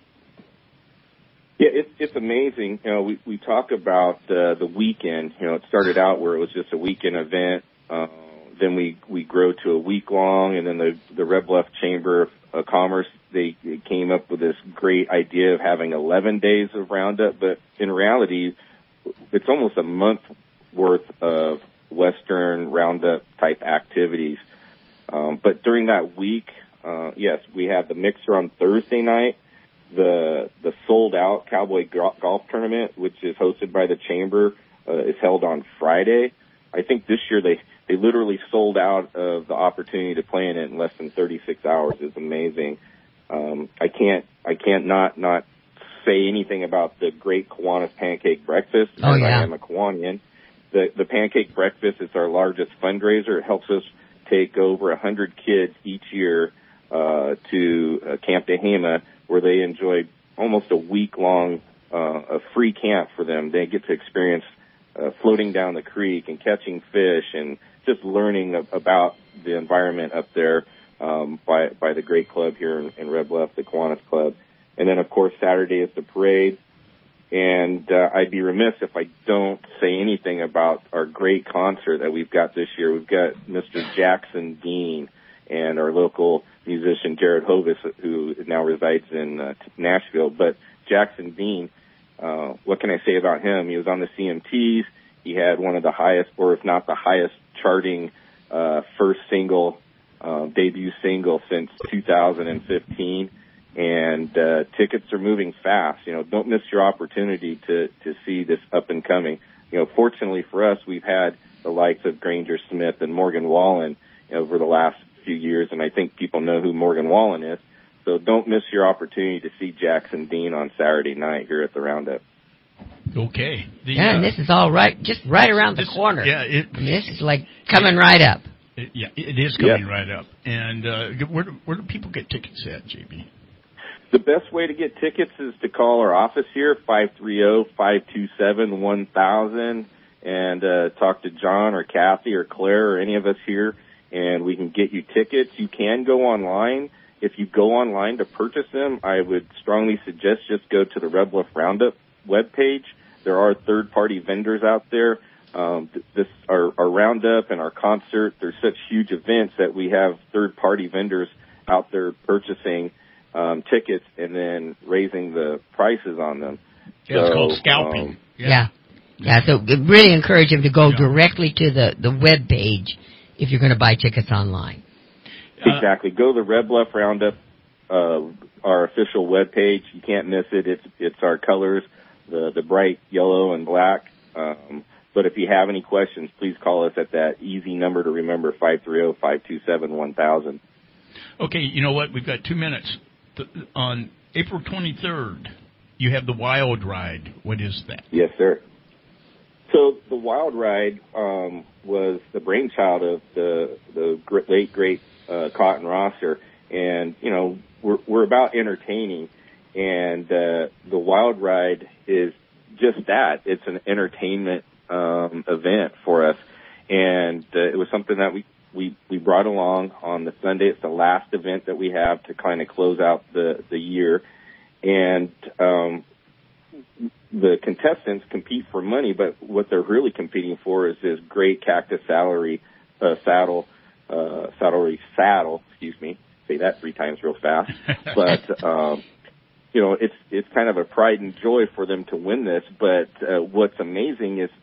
Yeah, it's amazing. We talk about the weekend. It started out where it was just a weekend event. Then we grow to a week long, and then the Red Bluff Chamber of Commerce, they came up with this great idea of having 11 days of roundup, but in reality, it's almost a month worth of Western roundup type activities. But during that week, yes, we have the mixer on Thursday night, the sold out Cowboy Golf Tournament, which is hosted by the Chamber, is held on Friday. I think this year they literally sold out of the opportunity to play in it in less than 36 hours. It's amazing. I can't not say anything about the great Kiwanis Pancake Breakfast. Oh, yeah. I am a Kiwanian. The Pancake Breakfast is our largest fundraiser. It helps us take over 100 kids each year to Camp Tehama, where they enjoy almost a week-long a free camp for them. They get to experience floating down the creek and catching fish and just learning about the environment up there by the great club here in Red Bluff, the Kiwanis Club. And then, of course, Saturday is the parade. And I'd be remiss if I don't say anything about our great concert that we've got this year. We've got Mr. Jackson Dean and our local musician Jared Hovis, who now resides in Nashville. But Jackson Dean, what can I say about him? He was on the CMTs. He had one of the highest, or if not the highest, charting first single, debut single since 2015. And tickets are moving fast. Don't miss your opportunity to see this up and coming. Fortunately for us, we've had the likes of Granger Smith and Morgan Wallen over the last few years, and I think people know who Morgan Wallen is. So don't miss your opportunity to see Jackson Dean on Saturday night here at the Roundup. Okay. And this is all right, just right around the corner. Yeah, this is like coming right up. It is coming right up. And where do people get tickets at, JB? The best way to get tickets is to call our office here, 530-527-1000, and talk to John or Kathy or Claire or any of us here, and we can get you tickets. You can go online. If you go online to purchase them, I would strongly suggest just go to the Red Bluff Roundup webpage. There are third-party vendors out there. Our Roundup and our concert, they're such huge events that we have third-party vendors out there purchasing tickets and then raising the prices on them. Yeah, it's called scalping. Yeah, so really encourage them to go directly to the web page if you're going to buy tickets online. Exactly. Go to the Red Bluff Roundup, our official web page. You can't miss it. It's our colors, the bright yellow and black. But if you have any questions, please call us at that easy number to remember, 530-527-1000. Okay, you know what? We've got 2 minutes. On April 23rd, you have the Wild Ride. What is that? Yes, sir. So the Wild Ride was the brainchild of the late great Cotton Rosser, and we're about entertaining, and the Wild Ride is just that. It's an entertainment event for us, and it was something that we brought along on the Sunday. It's the last event that we have to kind of close out the year. And the contestants compete for money, but what they're really competing for is this great Cactus saddle, excuse me. Say that 3 times real fast. But, it's kind of a pride and joy for them to win this. But what's amazing is,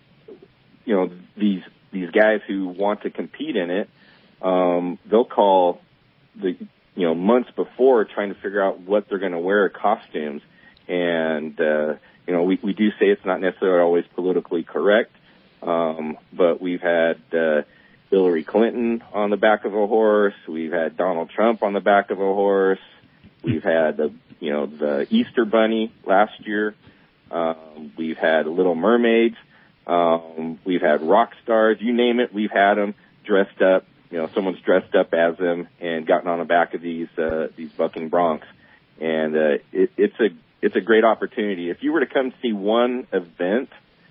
these guys who want to compete in it, they'll call months before trying to figure out what they're going to wear, costumes. And, we do say it's not necessarily always politically correct. But we've had, Hillary Clinton on the back of a horse. We've had Donald Trump on the back of a horse. We've had the Easter Bunny last year. We've had Little Mermaids. We've had rock stars. You name it, we've had them dressed up. Someone's dressed up as them and gotten on the back of these bucking broncs. And it's a great opportunity. If you were to come see one event,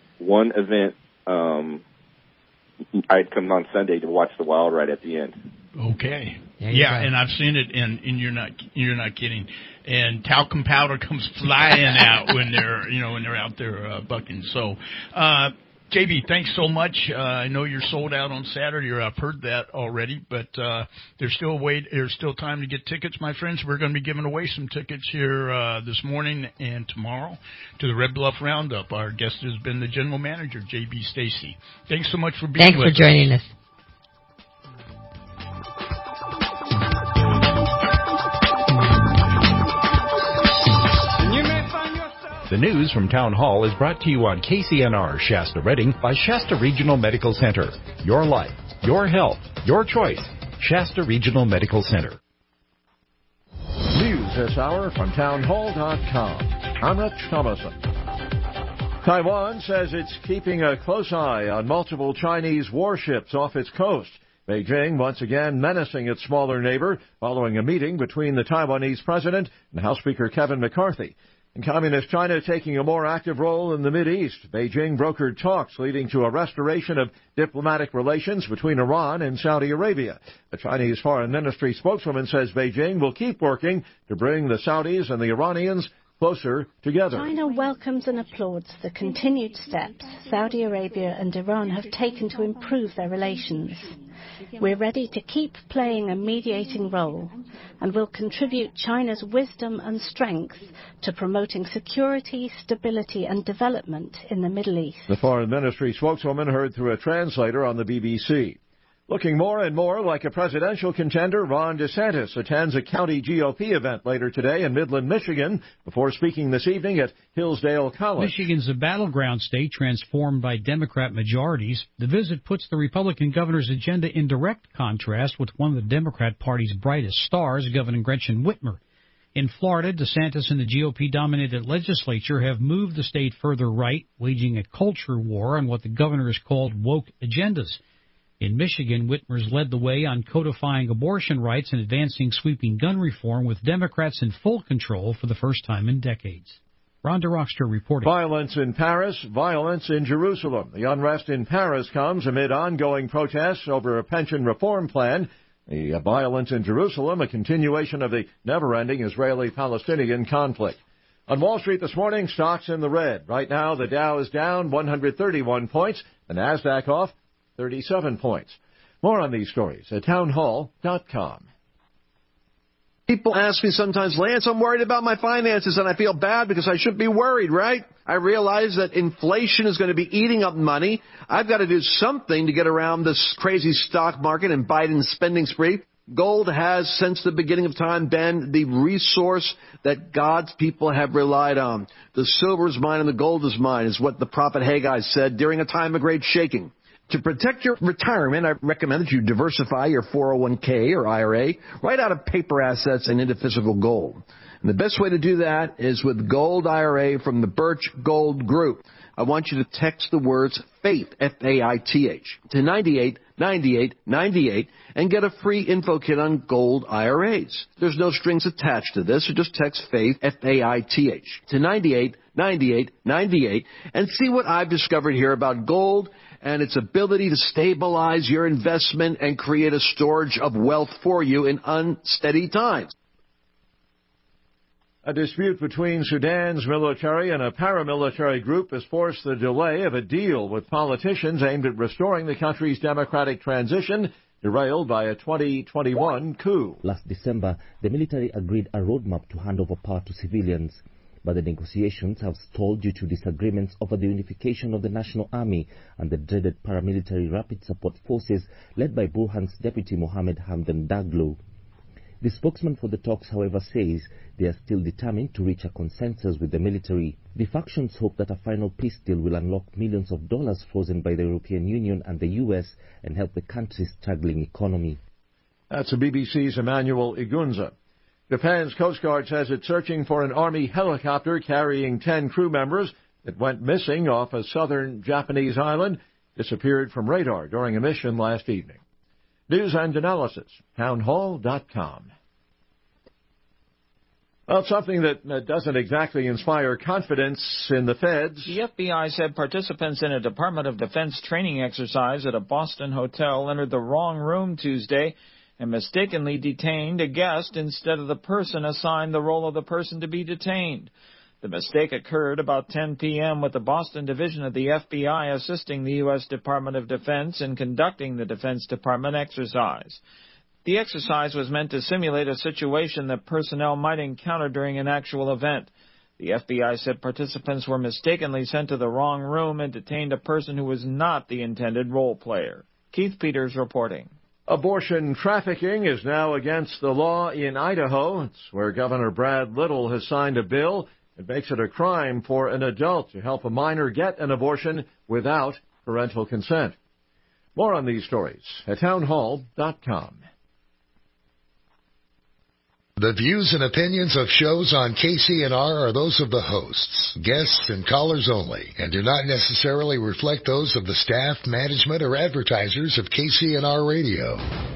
I'd come on Sunday to watch the Wild Ride at the end. Okay. Yeah, and I've seen it, and you're not kidding. And talcum powder comes flying out when they're out there bucking. So, JB, thanks so much. I know you're sold out on Saturday, or I've heard that already, but there's still time to get tickets, my friends. We're going to be giving away some tickets here this morning and tomorrow to the Red Bluff Roundup. Our guest has been the general manager, JB Stacy. Thanks so much for being with us. Thanks for joining us. The news from Town Hall is brought to you on KCNR Shasta Redding by Shasta Regional Medical Center. Your life, your health, your choice. Shasta Regional Medical Center. News this hour from townhall.com. I'm Rich Thomason. Taiwan says it's keeping a close eye on multiple Chinese warships off its coast. Beijing once again menacing its smaller neighbor following a meeting between the Taiwanese president and House Speaker Kevin McCarthy. In Communist China taking a more active role in the Mideast, Beijing brokered talks leading to a restoration of diplomatic relations between Iran and Saudi Arabia. The Chinese Foreign Ministry spokeswoman says Beijing will keep working to bring the Saudis and the Iranians closer together. China welcomes and applauds the continued steps Saudi Arabia and Iran have taken to improve their relations. We're ready to keep playing a mediating role and will contribute China's wisdom and strength to promoting security, stability and development in the Middle East. The Foreign Ministry spokeswoman heard through a translator on the BBC. Looking more and more like a presidential contender, Ron DeSantis attends a county GOP event later today in Midland, Michigan, before speaking this evening at Hillsdale College. Michigan's a battleground state transformed by Democrat majorities. The visit puts the Republican governor's agenda in direct contrast with one of the Democrat Party's brightest stars, Governor Gretchen Whitmer. In Florida, DeSantis and the GOP-dominated legislature have moved the state further right, waging a culture war on what the governor has called woke agendas. In Michigan, Whitmer's led the way on codifying abortion rights and advancing sweeping gun reform, with Democrats in full control for the first time in decades. Rhonda Rockster reporting. Violence in Paris, violence in Jerusalem. The unrest in Paris comes amid ongoing protests over a pension reform plan. The violence in Jerusalem, a continuation of the never-ending Israeli-Palestinian conflict. On Wall Street this morning, stocks in the red. Right now, the Dow is down 131 points. The Nasdaq off 37 points. More on these stories at townhall.com. People ask me sometimes, Lance, I'm worried about my finances, and I feel bad because I shouldn't be worried, right? I realize that inflation is going to be eating up money. I've got to do something to get around this crazy stock market and Biden's spending spree. Gold has, since the beginning of time, been the resource that God's people have relied on. The silver is mine and the gold is mine, is what the prophet Haggai said during a time of great shaking. To protect your retirement, I recommend that you diversify your 401k or IRA right out of paper assets and into physical gold. And the best way to do that is with Gold IRA from the Birch Gold Group. I want you to text the words FAITH, F-A-I-T-H, to 989898 and get a free info kit on gold IRAs. There's no strings attached to this, so just text FAITH, F-A-I-T-H, to 989898 and see what I've discovered here about gold and its ability to stabilize your investment and create a storage of wealth for you in unsteady times. A dispute between Sudan's military and a paramilitary group has forced the delay of a deal with politicians aimed at restoring the country's democratic transition, derailed by a 2021 coup. Last December, the military agreed a roadmap to hand over power to civilians. But the negotiations have stalled due to disagreements over the unification of the National Army and the dreaded paramilitary Rapid Support Forces led by Burhan's deputy Mohamed Hamdan Daglo. The spokesman for the talks, however, says they are still determined to reach a consensus with the military. The factions hope that a final peace deal will unlock millions of dollars frozen by the European Union and the US and help the country's struggling economy. That's the BBC's Emmanuel Igunza. Japan's Coast Guard says it's searching for an Army helicopter carrying 10 crew members that went missing off a southern Japanese island, disappeared from radar during a mission last evening. News and analysis, townhall.com. Well, something that doesn't exactly inspire confidence in the feds. The FBI said participants in a Department of Defense training exercise at a Boston hotel entered the wrong room Tuesday and mistakenly detained a guest instead of the person assigned the role of the person to be detained. The mistake occurred about 10 p.m. with the Boston Division of the FBI assisting the U.S. Department of Defense in conducting the Defense Department exercise. The exercise was meant to simulate a situation that personnel might encounter during an actual event. The FBI said participants were mistakenly sent to the wrong room and detained a person who was not the intended role player. Keith Peters reporting. Abortion trafficking is now against the law in Idaho. It's where Governor Brad Little has signed a bill It makes it a crime for an adult to help a minor get an abortion without parental consent. More on these stories at townhall.com. The views and opinions of shows on KCNR are those of the hosts, guests, and callers only, and do not necessarily reflect those of the staff, management, or advertisers of KCNR Radio.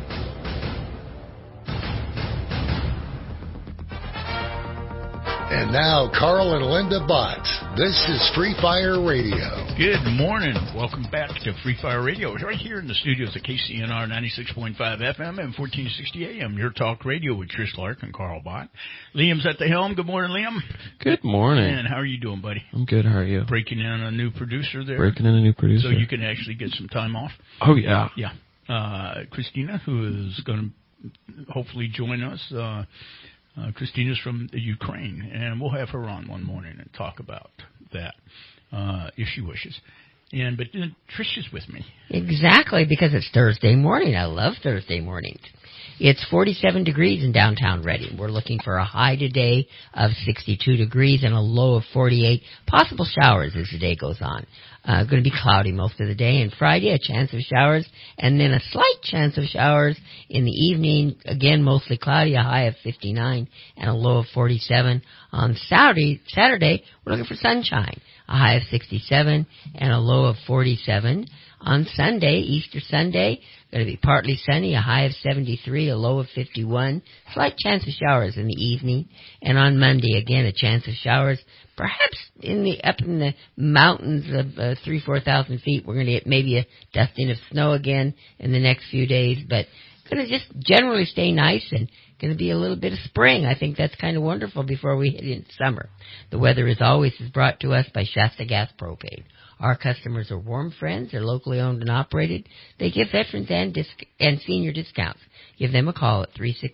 And now, Carl and Linda Bott. This is Free Fire Radio. Good morning. Welcome back to Free Fire Radio. Right here in the studios at KCNR 96.5 FM and 1460 AM. Your talk radio with Trish Clark and Carl Bott. Liam's at the helm. Good morning, Liam. Good morning. And how are you doing, buddy? I'm good. How are you? Breaking in a new producer there. Breaking in a new producer. So you can actually get some time off. Oh, yeah. Yeah. Christina, who is going to hopefully join us. Christina's from the Ukraine, and we'll have her on one morning and talk about that if she wishes. But then Trish is with me. Exactly, because it's Thursday morning. I love Thursday mornings. It's 47 degrees in downtown Reading. We're looking for a high today of 62 degrees and a low of 48. Possible showers as the day goes on. Going to be cloudy most of the day. And Friday, a chance of showers, and then a slight chance of showers in the evening. Again, mostly cloudy, a high of 59 and a low of 47. On Saturday, we're looking for sunshine, a high of 67 and a low of 47. On Sunday, Easter Sunday, going to be partly sunny, a high of 73, a low of 51. Slight chance of showers in the evening. And on Monday, again, a chance of showers. Perhaps up in the mountains of 3,000-4,000 feet, we're going to get maybe a dusting of snow again in the next few days. But going to just generally stay nice and going to be a little bit of spring. I think that's kind of wonderful before we hit into summer. The weather, as always, is brought to us by Shasta Gas Propane. Our customers are warm friends. They're locally owned and operated. They give veterans and senior discounts. Give them a call at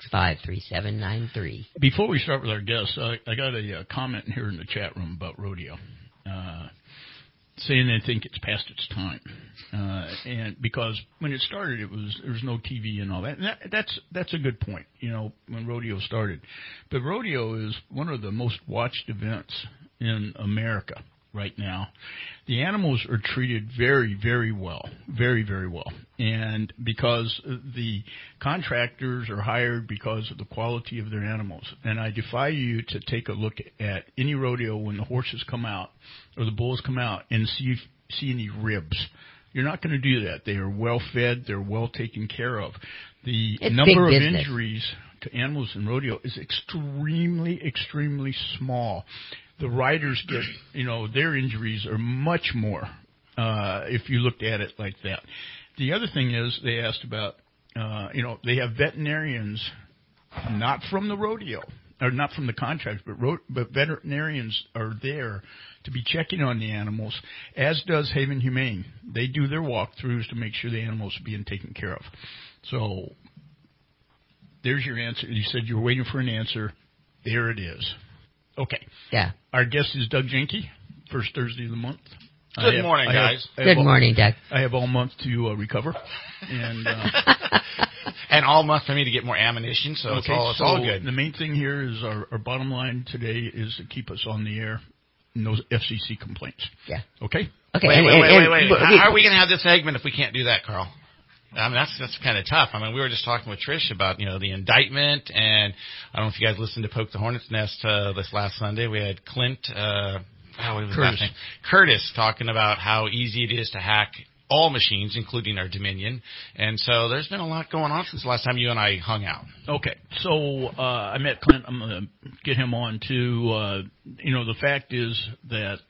365-3793. Before we start with our guests, I got a comment here in the chat room about rodeo, saying they think it's past its time, and because when it started, there was no TV and all that. And that's a good point. When rodeo started, but rodeo is one of the most watched events in America right now. The animals are treated very, very well, very, very well. And because the contractors are hired because of the quality of their animals. And I defy you to take a look at any rodeo when the horses come out or the bulls come out and see any ribs. You're not going to do that. They are well fed. They're well taken care of. The number of injuries to animals in rodeo is extremely, extremely small. The riders get, their injuries are much more if you looked at it like that. The other thing is they asked about, they have veterinarians not from the rodeo, or not from the contracts, but veterinarians are there to be checking on the animals, as does Haven Humane. They do their walkthroughs to make sure the animals are being taken care of. So there's your answer. You said you were waiting for an answer. There it is. Okay. Yeah. Our guest is Doug Jenke, first Thursday of the month. Good morning, guys. Good morning, Doug. I have all month to recover. And and all month for me to get more ammunition, so it's all good. The main thing here is our bottom line today is to keep us on the air. No FCC complaints. Yeah. Okay? Okay. Wait. How are we going to have this segment if we can't do that, Carl? I mean, that's kind of tough. I mean, we were just talking with Trish about, the indictment, and I don't know if you guys listened to Poke the Hornet's Nest this last Sunday. We had Clint, what was his name? Curtis talking about how easy it is to hack all machines, including our Dominion. And so there's been a lot going on since the last time you and I hung out. Okay. So I met Clint. I'm going to get him on, too. The fact is that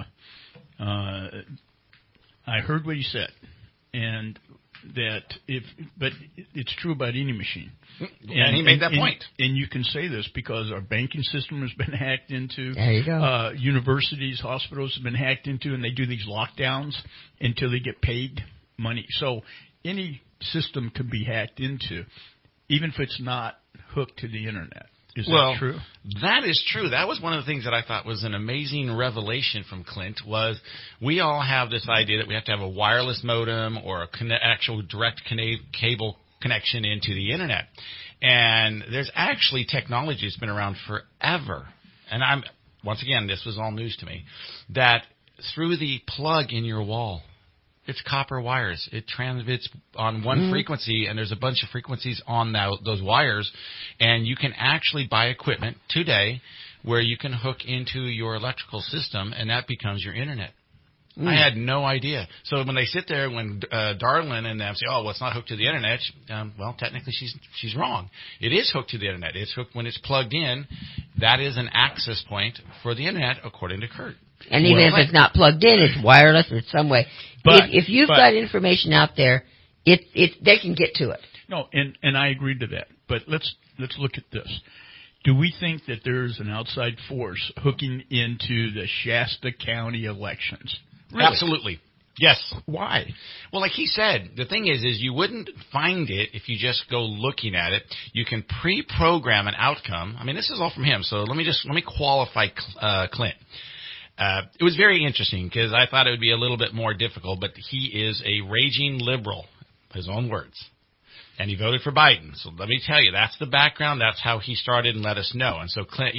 I heard what he said, and but it's true about any machine. And he made that point. And you can say this because our banking system has been hacked into. There you go. Universities, hospitals have been hacked into, and they do these lockdowns until they get paid money. So any system can be hacked into, even if it's not hooked to the internet. Is that true? That is true. That was one of the things that I thought was an amazing revelation from Clint was we all have this idea that we have to have a wireless modem or an actual direct cable connection into the internet. And there's actually technology that's been around forever. And once again, this was all news to me, that through the plug in your wall, it's copper wires. It transmits on one frequency, and there's a bunch of frequencies on those wires, and you can actually buy equipment today where you can hook into your electrical system, and that becomes your internet. I had no idea. So when they sit there, when Darlin and them say, "Oh, well, it's not hooked to the internet," well, technically she's wrong. It is hooked to the internet. It's hooked when it's plugged in. That is an access point for the internet, according to Kurt. And even if it's not plugged in, it's wireless or some way. But if you've got information out there, they can get to it. No, and I agree to that. But let's look at this. Do we think that there's an outside force hooking into the Shasta County elections? Really? Absolutely. Yes. Why? Well, like he said, the thing is you wouldn't find it if you just go looking at it. You can pre-program an outcome. I mean, this is all from him. So let me qualify Clint. It was very interesting because I thought it would be a little bit more difficult, but he is a raging liberal, his own words. And he voted for Biden. So let me tell you, that's the background. That's how he started and let us know. And so Clint,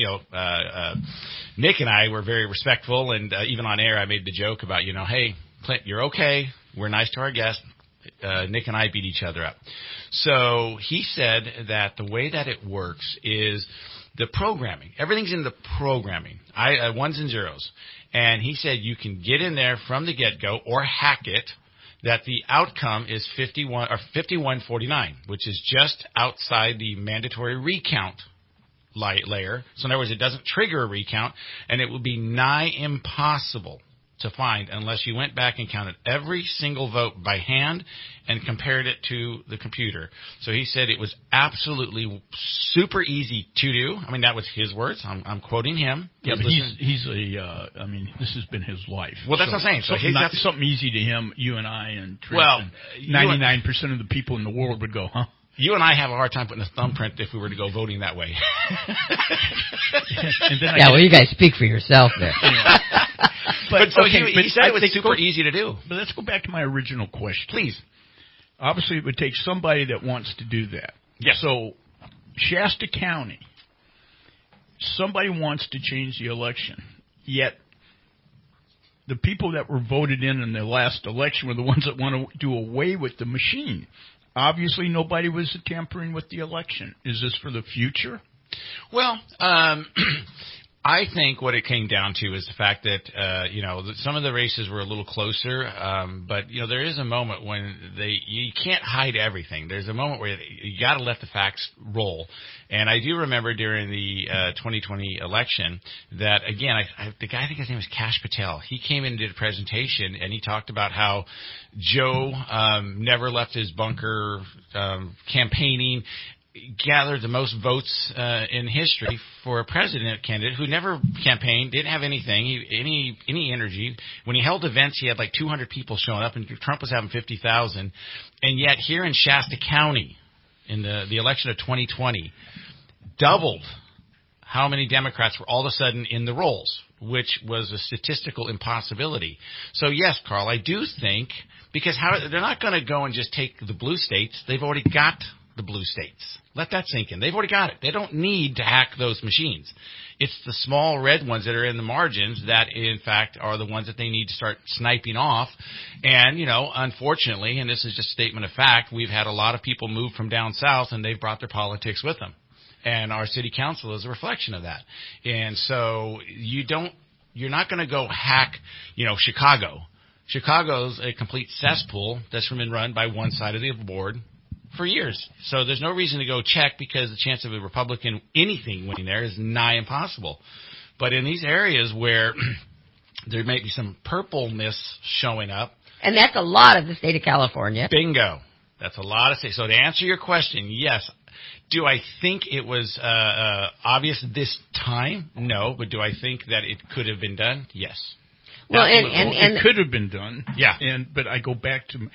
Nick and I were very respectful, and even on air I made the joke about, hey, Clint, you're okay. We're nice to our guests. Nick and I beat each other up. So he said that the way that it works is the programming. Everything's in the programming. Ones and zeros. And he said you can get in there from the get-go or hack it, that the outcome is 5149, which is just outside the mandatory recount layer. So in other words, it doesn't trigger a recount, and it would be nigh impossible to find unless you went back and counted every single vote by hand and compared it to the computer. So he said it was absolutely super easy to do. I mean, that was his words. I'm quoting him. Yeah, but I mean, this has been his life. Well, that's what I'm saying. So something easy to him, you and I and Trish, well, 99% of the people in the world would go, huh? You and I have a hard time putting a thumbprint if we were to go voting that way. Well, you guys speak for yourself there. But he said it was super easy to do. But let's go back to my original question. Please. Obviously, it would take somebody that wants to do that. Yes. So, Shasta County, somebody wants to change the election, yet the people that were voted in the last election were the ones that want to do away with the machine. Obviously, nobody was tampering with the election. Is this for the future? Well, I think what it came down to is the fact that, some of the races were a little closer, but, there is a moment when you can't hide everything. There's a moment where you got to let the facts roll. And I do remember during the 2020 election that, again, the guy, I think his name was Kash Patel, he came in and did a presentation, and he talked about how Joe never left his bunker campaigning, gathered the most votes in history for a president candidate who never campaigned, didn't have anything, any energy. When he held events, he had like 200 people showing up, and Trump was having 50,000. And yet here in Shasta County, in the election of 2020, doubled how many Democrats were all of a sudden in the rolls, which was a statistical impossibility. So yes, Carl, I do think, because they're not going to go and just take the blue states. They've already got the blue states. Let that sink in. They've already got it. They don't need to hack those machines. It's the small red ones that are in the margins that, in fact, are the ones that they need to start sniping off. And, unfortunately, and this is just a statement of fact, we've had a lot of people move from down south, and they've brought their politics with them. And our city council is a reflection of that. And so you're not going to go hack, Chicago. Chicago's a complete cesspool that's been run by one side of the board for years. So there's no reason to go check, because the chance of a Republican anything winning there is nigh impossible. But in these areas where there may be some purpleness showing up. And that's a lot of the state of California. Bingo. That's a lot of states. So to answer your question, yes. Do I think it was obvious this time? No. But do I think that it could have been done? Yes. Well, it could have been done. Yeah. But I go back to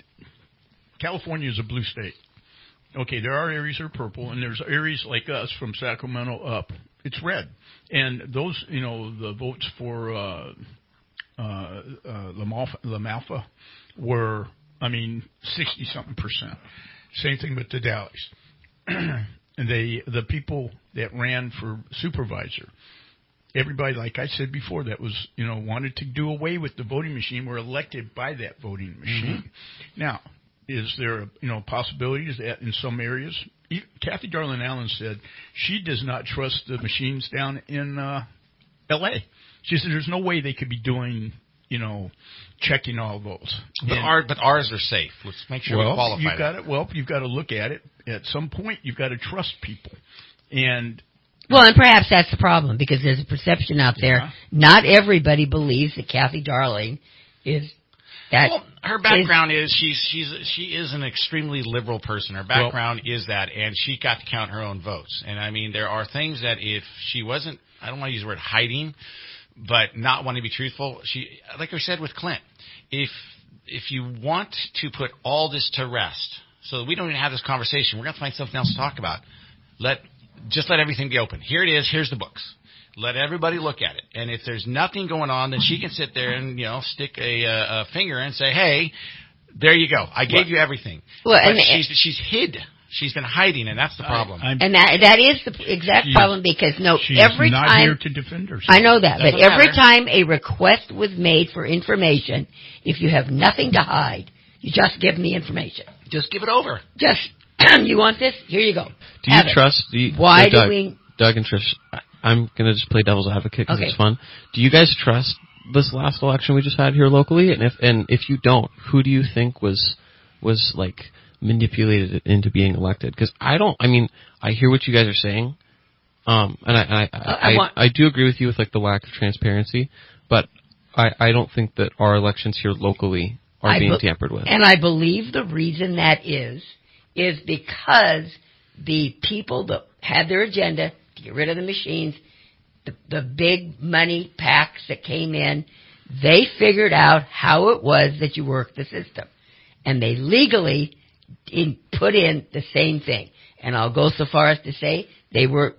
California is a blue state. Okay, there are areas that are purple, and there's areas like us from Sacramento up. It's red. And those, the votes for LaMalfa were, 60-something%. Same thing with the Dalles. And the people that ran for supervisor, everybody, like I said before, that was, wanted to do away with the voting machine were elected by that voting machine. Now, is there, possibilities that in some areas, Kathy Darling Allen said she does not trust the machines down in L.A. She said there's no way they could be doing, checking all votes. But ours are safe. Let's make sure we qualify that. You've got to look at it. At some point, you've got to trust people. And perhaps that's the problem, because there's a perception out there. Not everybody believes that Kathy Darling is that. Well, her background is she is an extremely liberal person. Her background is that, and she got to count her own votes. And I mean, there are things that if she wasn't, I don't want to use the word hiding, but not wanting to be truthful. She, like I said with Clint, if you want to put all this to rest, so that we don't even have this conversation, we're going to find something else to talk about. Just let everything be open. Here it is. Here's the books. Let everybody look at it. And if there's nothing going on, then she can sit there and, stick a finger and say, hey, there you go. I gave you everything. Well, but she's hid. She's been hiding, and that's the problem. And that is the exact problem, because every not time here to defend herself. I know that, but every time a request was made for information, if you have nothing to hide, you just give them the information. Just give it over. You want this? Here you go. Do you trust? Why Doug, do we? Doug and Trish, I'm gonna just play devil's advocate because it's fun. Do you guys trust this last election we just had here locally? And if you don't, who do you think was like manipulated into being elected? Because I don't. I mean, I hear what you guys are saying, and I do agree with you with like the lack of transparency, but I don't think that our elections here locally are being tampered with. And I believe the reason that is because the people that had their agenda to get rid of the machines, the big money packs that came in, they figured out how it was that you worked the system. And they legally put in the same thing. And I'll go so far as to say they were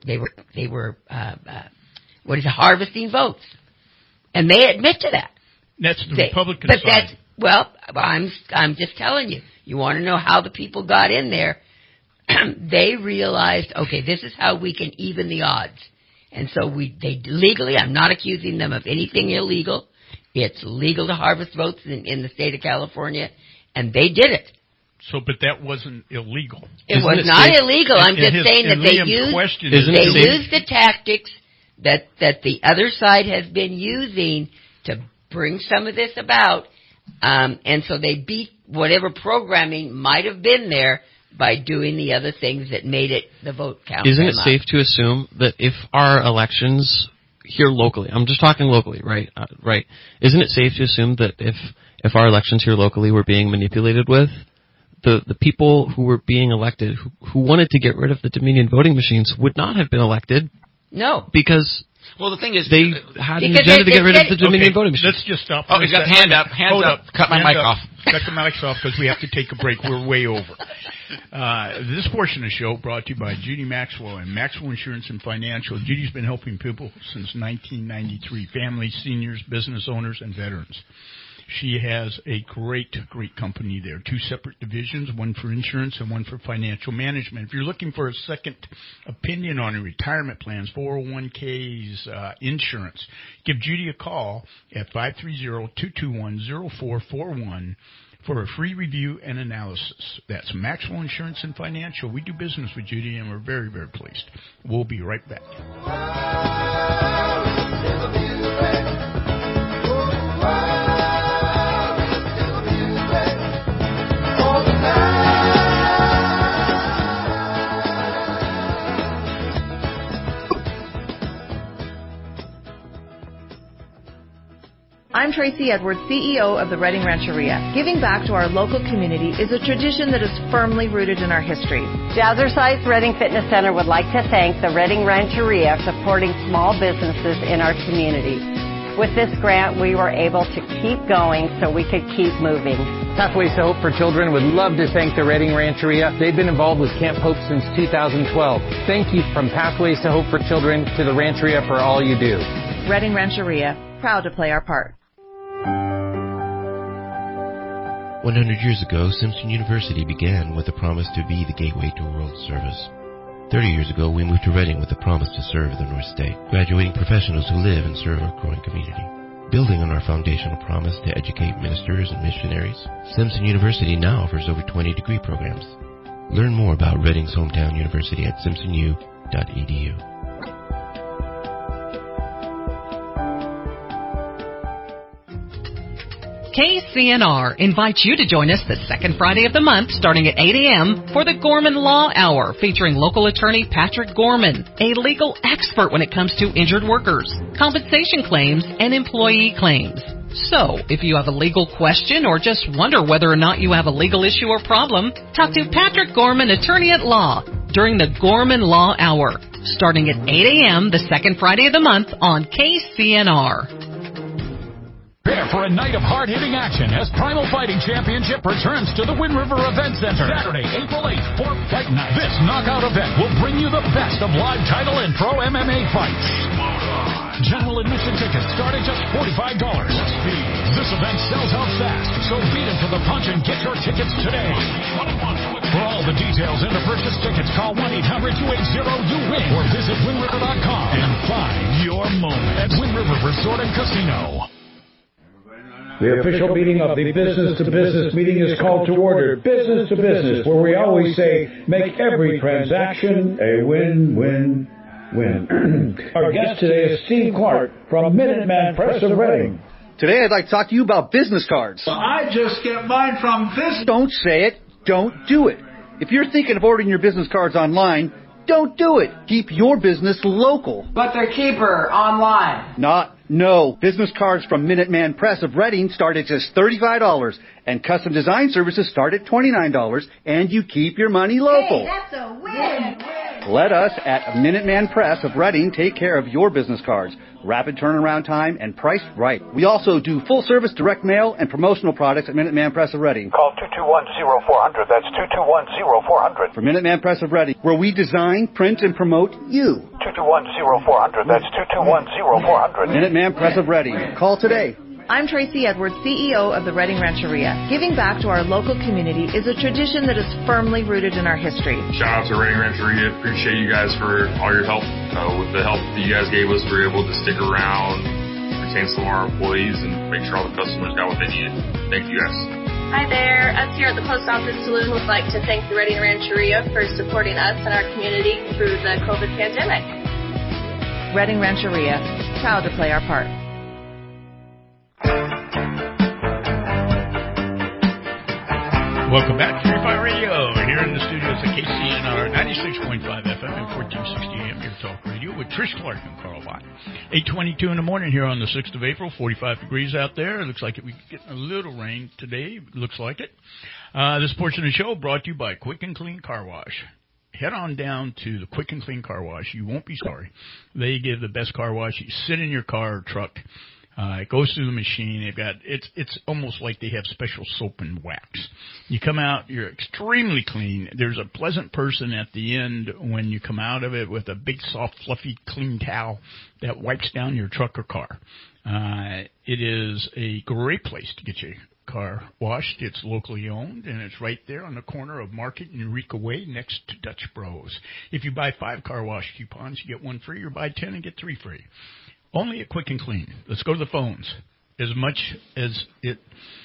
harvesting votes. And they admit to that. That's the Republican side. I'm just telling you. You want to know how the people got in there? They realized, okay, this is how we can even the odds. And so they legally, I'm not accusing them of anything illegal. It's legal to harvest votes in the state of California, and they did it. But that wasn't illegal. It was not illegal. I'm just saying that they used the tactics that the other side has been using to bring some of this about. And so they beat whatever programming might have been there by doing the other things that made it the vote count. Isn't it safe to assume that if our elections here locally, I'm just talking locally, right? Right. Isn't it safe to assume that if our elections here locally were being manipulated with, the people who were being elected, who wanted to get rid of the Dominion voting machines, would not have been elected? No. Because the thing is, they had an agenda to get rid of the Dominion voting machines. Let's just stop. Oh, he's got hands up. Cut my mic off. Cut the mics off because we have to take a break. We're way over. This portion of the show brought to you by Judy Maxwell and Maxwell Insurance and Financial. Judy's been helping people since 1993, families, seniors, business owners, and veterans. She has a great company there. 2 separate divisions, one for insurance and one for financial management. If you're looking for a second opinion on your retirement plans, 401ks, insurance, give Judy a call at 530-221-0441 for a free review and analysis. That's Maxwell Insurance and Financial. We do business with Judy, and we're very, very pleased. We'll be right back. I'm Tracy Edwards, CEO of the Redding Rancheria. Giving back to our local community is a tradition that is firmly rooted in our history. Jazzercise Redding Fitness Center would like to thank the Redding Rancheria for supporting small businesses in our community. With this grant, we were able to keep going so we could keep moving. Pathways to Hope for Children would love to thank the Redding Rancheria. They've been involved with Camp Hope since 2012. Thank you from Pathways to Hope for Children to the Rancheria for all you do. Redding Rancheria, proud to play our part. 100 years ago, Simpson University began with a promise to be the gateway to world service. 30 years ago, we moved to Reading with the promise to serve the North State, graduating professionals who live and serve our growing community. Building on our foundational promise to educate ministers and missionaries, Simpson University now offers over 20 degree programs. Learn more about Reading's hometown university at simpsonu.edu. KCNR invites you to join us the second Friday of the month starting at 8 a.m. for the Gorman Law Hour featuring local attorney Patrick Gorman, a legal expert when it comes to injured workers, compensation claims, and employee claims. So, if you have a legal question or just wonder whether or not you have a legal issue or problem, talk to Patrick Gorman, attorney at law, during the Gorman Law Hour starting at 8 a.m. the second Friday of the month on KCNR. Prepare for a night of hard-hitting action as Primal Fighting Championship returns to the Wind River Event Center. Saturday, April 8th, for Fight Night. This knockout event will bring you the best of live title and pro MMA fights. General admission tickets start at just $45. This event sells out fast, so beat it to the punch and get your tickets today. For all the details and to purchase tickets, call 1-800-280-YOU-WIN or visit WindRiver.com and find your moment at Wind River Resort and Casino. The official meeting of the business-to-business meeting is called to order. Business to business, where we always say, make every transaction a win-win-win. Our guest today is Steve Clark from Minuteman Press of Reading. Today I'd like to talk to you about business cards. I just get mine from this. Don't say it. Don't do it. If you're thinking of ordering your business cards online, don't do it. Keep your business local. But they're cheaper online. No. Business cards from Minuteman Press of Reading start at just $35, and custom design services start at $29, and you keep your money local. Hey, that's a win. Let us at Minuteman Press of Reading take care of your business cards. Rapid turnaround time and priced right. We also do full-service direct mail and promotional products at Minuteman Press of Reading. Call 221-0400. That's 221-0400. For Minuteman Press of Reading, where we design, print, and promote you. 221-0400. That's 221-0400. Minuteman Press of Reading. Call today. I'm Tracy Edwards, CEO of the Reading Rancheria. Giving back to our local community is a tradition that is firmly rooted in our history. Shout out to Reading Rancheria. Appreciate you guys for all your help. With the help that you guys gave us, we were able to stick around, retain some of our employees, and make sure all the customers got what they needed. Thank you guys. Hi there. Us here at the Post Office Saloon would like to thank the Reading Rancheria for supporting us and our community through the COVID pandemic. Reading Rancheria, proud to play our part. Welcome back to Free Fire Radio, here in the studios at KCNR 96.5 FM and 1460 AM, your talk radio with Trish Clark and Carl Bott. 8:22 in the morning here on the 6th of April, 45 degrees out there. It looks like we're getting a little rain today. Looks like it. This portion of the show brought to you by Quick and Clean Car Wash. Head on down to the Quick and Clean Car Wash. You won't be sorry. They give the best car wash. You sit in your car or truck. It goes through the machine. It's almost like they have special soap and wax. You come out, you're extremely clean. There's a pleasant person at the end when you come out of it with a big, soft, fluffy, clean towel that wipes down your truck or car. It is a great place to get your car washed. It's locally owned, and it's right there on the corner of Market and Eureka Way next to Dutch Bros. If you buy 5 car wash coupons, you get 1 free, or buy 10 and get 3 free. Only at Quick and Clean. Let's go to the phones. As much as it...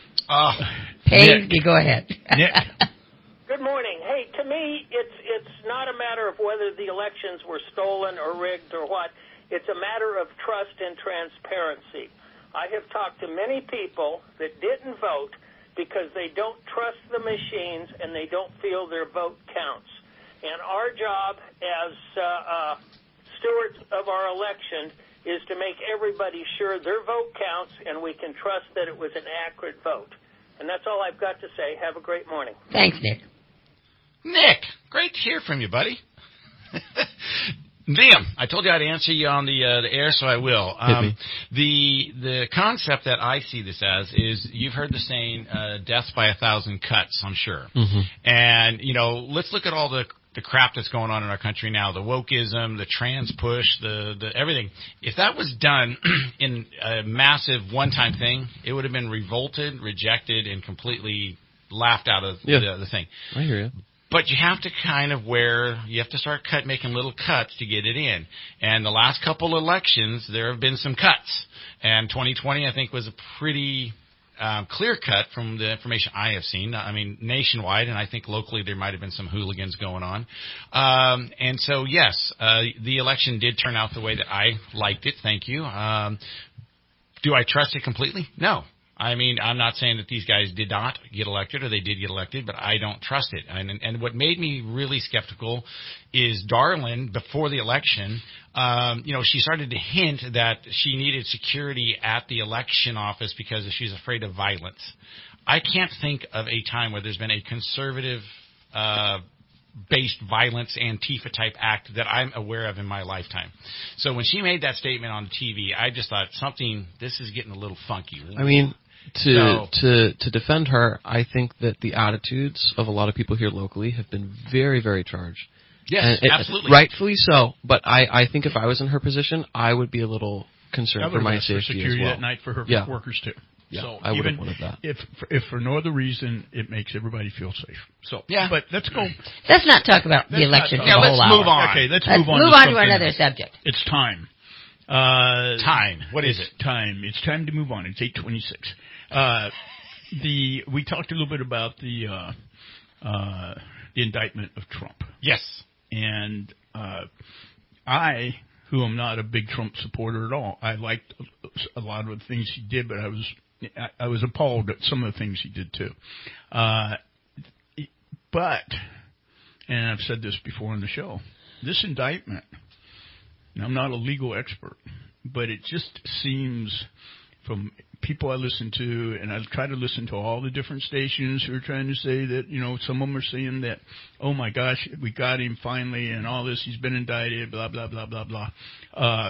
Hey, you go ahead. Nick. Good morning. Hey, to me, it's not a matter of whether the elections were stolen or rigged or what. It's a matter of trust and transparency. I have talked to many people that didn't vote because they don't trust the machines and they don't feel their vote counts. And our job as stewards of our election is to make everybody sure their vote counts and we can trust that it was an accurate vote. And that's all I've got to say. Have a great morning. Thanks, Nick. Nick, great to hear from you, buddy. Liam, I told you I'd answer you on the air, so I will. The concept that I see this as is, you've heard the saying, death by 1,000 cuts, I'm sure. Mm-hmm. And, let's look at all the crap that's going on in our country now, the wokeism, the trans push, the everything. If that was done in a massive one-time thing, it would have been revolted, rejected, and completely laughed out of the thing. I hear you. But you have to you have to start making little cuts to get it in. And the last couple elections, there have been some cuts. And 2020, I think, was a pretty clear cut from the information I have seen. I mean, nationwide, and I think locally there might have been some hooligans going on. And so, yes, the election did turn out the way that I liked it. Thank you. Do I trust it completely? No. I mean, I'm not saying that these guys did not get elected or they did get elected, but I don't trust it. And what made me really skeptical is Darlin, before the election, she started to hint that she needed security at the election office because she's afraid of violence. I can't think of a time where there's been a conservative based violence Antifa type act that I'm aware of in my lifetime. So when she made that statement on TV, I just thought this is getting a little funky. I mean, to defend her, I think that the attitudes of a lot of people here locally have been very, very charged. Yes, absolutely. Rightfully so. But I think if I was in her position, I would be a little concerned for my safety security as well. That night for her workers too. Yeah, so I would have wanted that. If for no other reason, it makes everybody feel safe. So yeah, but let's go. Let's not talk about the election. Let's move on. Okay, let's move on to another subject. It's time. Time. What is it? Time. It's time to move on. It's 8:26. We talked a little bit about the indictment of Trump. Yes. And I, who am not a big Trump supporter at all, I liked a lot of the things he did, but I was appalled at some of the things he did too. But, and I've said this before on the show, this indictment, and I'm not a legal expert, but it just seems from people I listen to, and I try to listen to all the different stations who are trying to say that, some of them are saying that, oh my gosh, we got him finally and all this, he's been indicted, blah, blah, blah, blah, blah.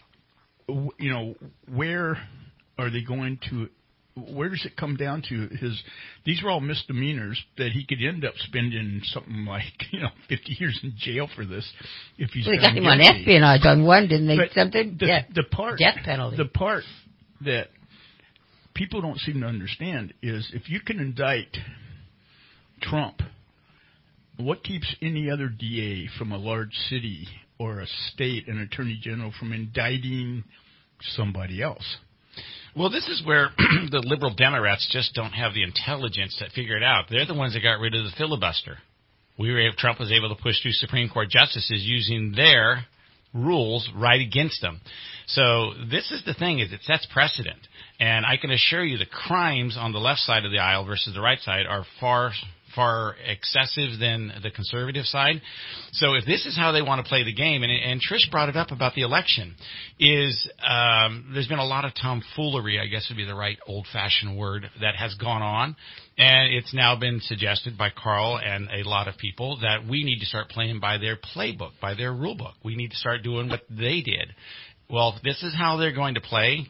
Where are they going to, where does it come down to these are all misdemeanors that he could end up spending something like, 50 years in jail for this if he's they got him on espionage on one, didn't they? But something? Death penalty. The part that people don't seem to understand is if you can indict Trump, what keeps any other DA from a large city or a state, an attorney general, from indicting somebody else? Well, this is where the liberal Democrats just don't have the intelligence to figure it out. They're the ones that got rid of the filibuster. Trump was able to push through Supreme Court justices using their rules right against them. So this is the thing, is it sets precedent. And I can assure you the crimes on the left side of the aisle versus the right side are far excessive than the conservative side. So if this is how they want to play the game, and Trish brought it up about the election, is there's been a lot of tomfoolery, I guess would be the right old-fashioned word, that has gone on. And it's now been suggested by Carl and a lot of people that we need to start playing by their playbook, by their rule book. We need to start doing what they did. Well, if this is how they're going to play,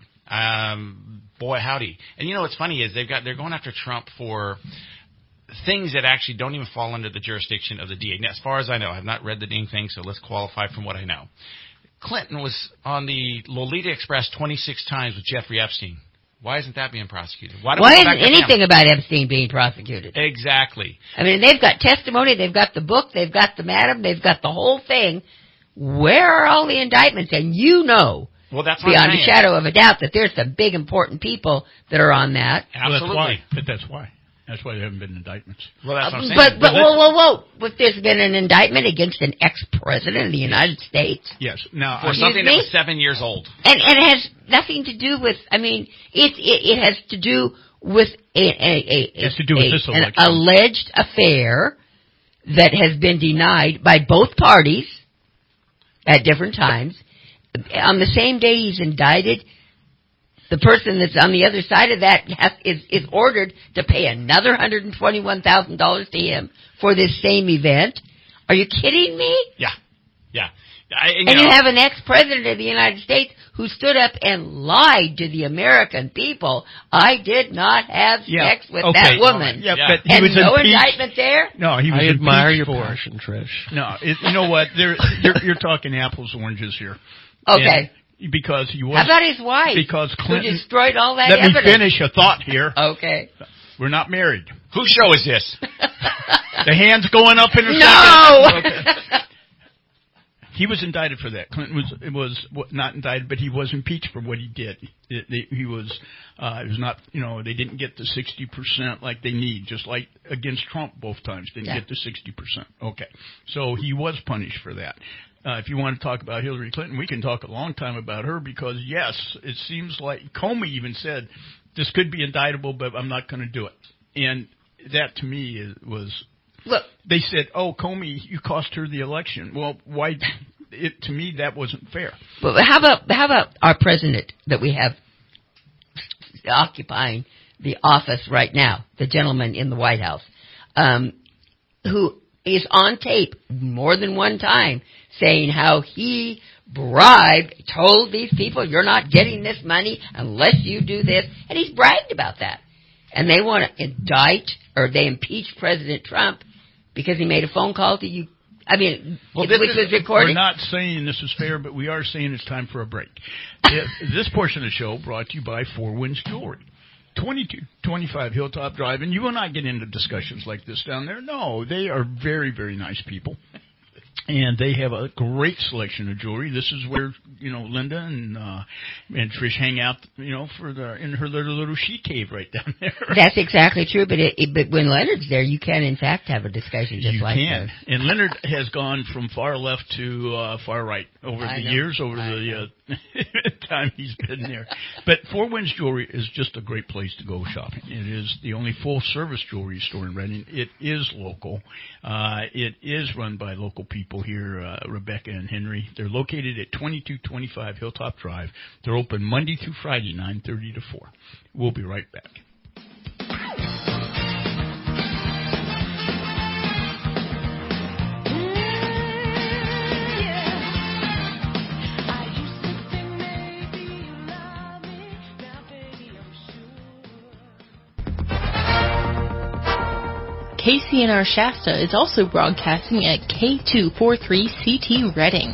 boy, howdy. And what's funny is they're going after Trump for things that actually don't even fall under the jurisdiction of the DA. Now, as far as I know, I've not read the dang thing, so let's qualify from what I know. Clinton was on the Lolita Express 26 times with Jeffrey Epstein. Why isn't that being prosecuted? Why isn't anything about Epstein being prosecuted? Exactly. I mean, they've got testimony, they've got the book, they've got the madam, they've got the whole thing. Where are all the indictments? And well, that's beyond a shadow of a doubt that there's some big important people that are on that. Absolutely. That's why. That's why there haven't been indictments. Well, that's what I'm saying. But whoa. If there's been an indictment against an ex-president of the United States. Yes. Now, for something that was 7 years old. And it has nothing to do with, it has to do with an alleged affair that has been denied by both parties at different times. On the same day he's indicted, the person that's on the other side of that is ordered to pay another $121,000 to him for this same event. Are you kidding me? Yeah. And you have an ex-president of the United States who stood up and lied to the American people. I did not have sex with that woman. Yeah, but he was no indictment there? No, he was I admire your for passion, Trish. No, you know what? You're talking apples, oranges here. Okay. Because he was. How about his wife? Because Clinton who destroyed all that evidence. Let me finish a thought here. Okay. We're not married. Whose show is this? The hand's going up in a second. Okay. He was indicted for that. Clinton was not indicted, but he was impeached for what he did. He was not, they didn't get the 60% like they need, just like against Trump both times. Didn't get the 60%. Okay. So he was punished for that. If you want to talk about Hillary Clinton, we can talk a long time about her because, yes, it seems like Comey even said this could be indictable, but I'm not going to do it. And that to me was... Look, they said, "Oh, Comey, you cost her the election." Well, why? To me, that wasn't fair. But how about our president that we have occupying the office right now, the gentleman in the White House, who is on tape more than one time saying how he told these people, "You're not getting this money unless you do this," and he's bragged about that. And they want to indict or they impeach President Trump because he made a phone call to you. I mean, which was recorded. We're not saying this is fair, but we are saying it's time for a break. This portion of the show brought to you by Four Winds Jewelry. 2225 Hilltop Drive, and you will not get into discussions like this down there. No, they are very, very nice people. And they have a great selection of jewelry. This is where, Linda and Trish hang out, in her little she cave right down there. That's exactly true. But when Leonard's there, you can, in fact, have a discussion just like that. And Leonard has gone from far left to far right over the years, over the time he's been there. But Four Winds Jewelry is just a great place to go shopping. It is the only full-service jewelry store in Redding. It is local. It is run by local people here, Rebecca and Henry. They're located at 2225 Hilltop Drive. They're open Monday through Friday, 9:30 to 4. We'll be right back. KCNR Shasta is also broadcasting at K243CT Redding.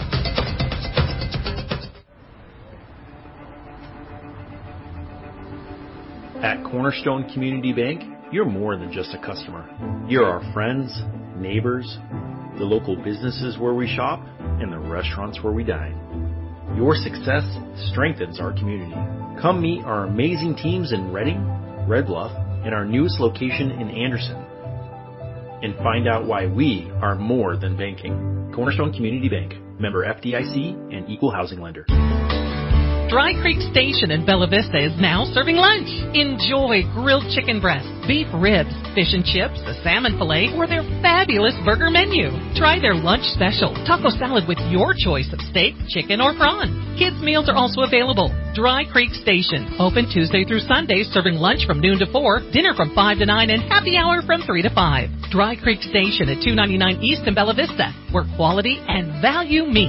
At Cornerstone Community Bank, you're more than just a customer. You're our friends, neighbors, the local businesses where we shop, and the restaurants where we dine. Your success strengthens our community. Come meet our amazing teams in Redding, Red Bluff, and our newest location in Anderson. And find out why we are more than banking. Cornerstone Community Bank, member FDIC and equal housing lender. Dry Creek Station in Bella Vista is now serving lunch. Enjoy grilled chicken breasts, beef ribs, fish and chips, a salmon fillet, or their fabulous burger menu. Try their lunch special, taco salad with your choice of steak, chicken, or prawn. Kids' meals are also available. Dry Creek Station, open Tuesday through Sunday, serving lunch from noon to 4, dinner from 5 to 9, and happy hour from 3 to 5. Dry Creek Station at 299 East in Bella Vista, where quality and value meet.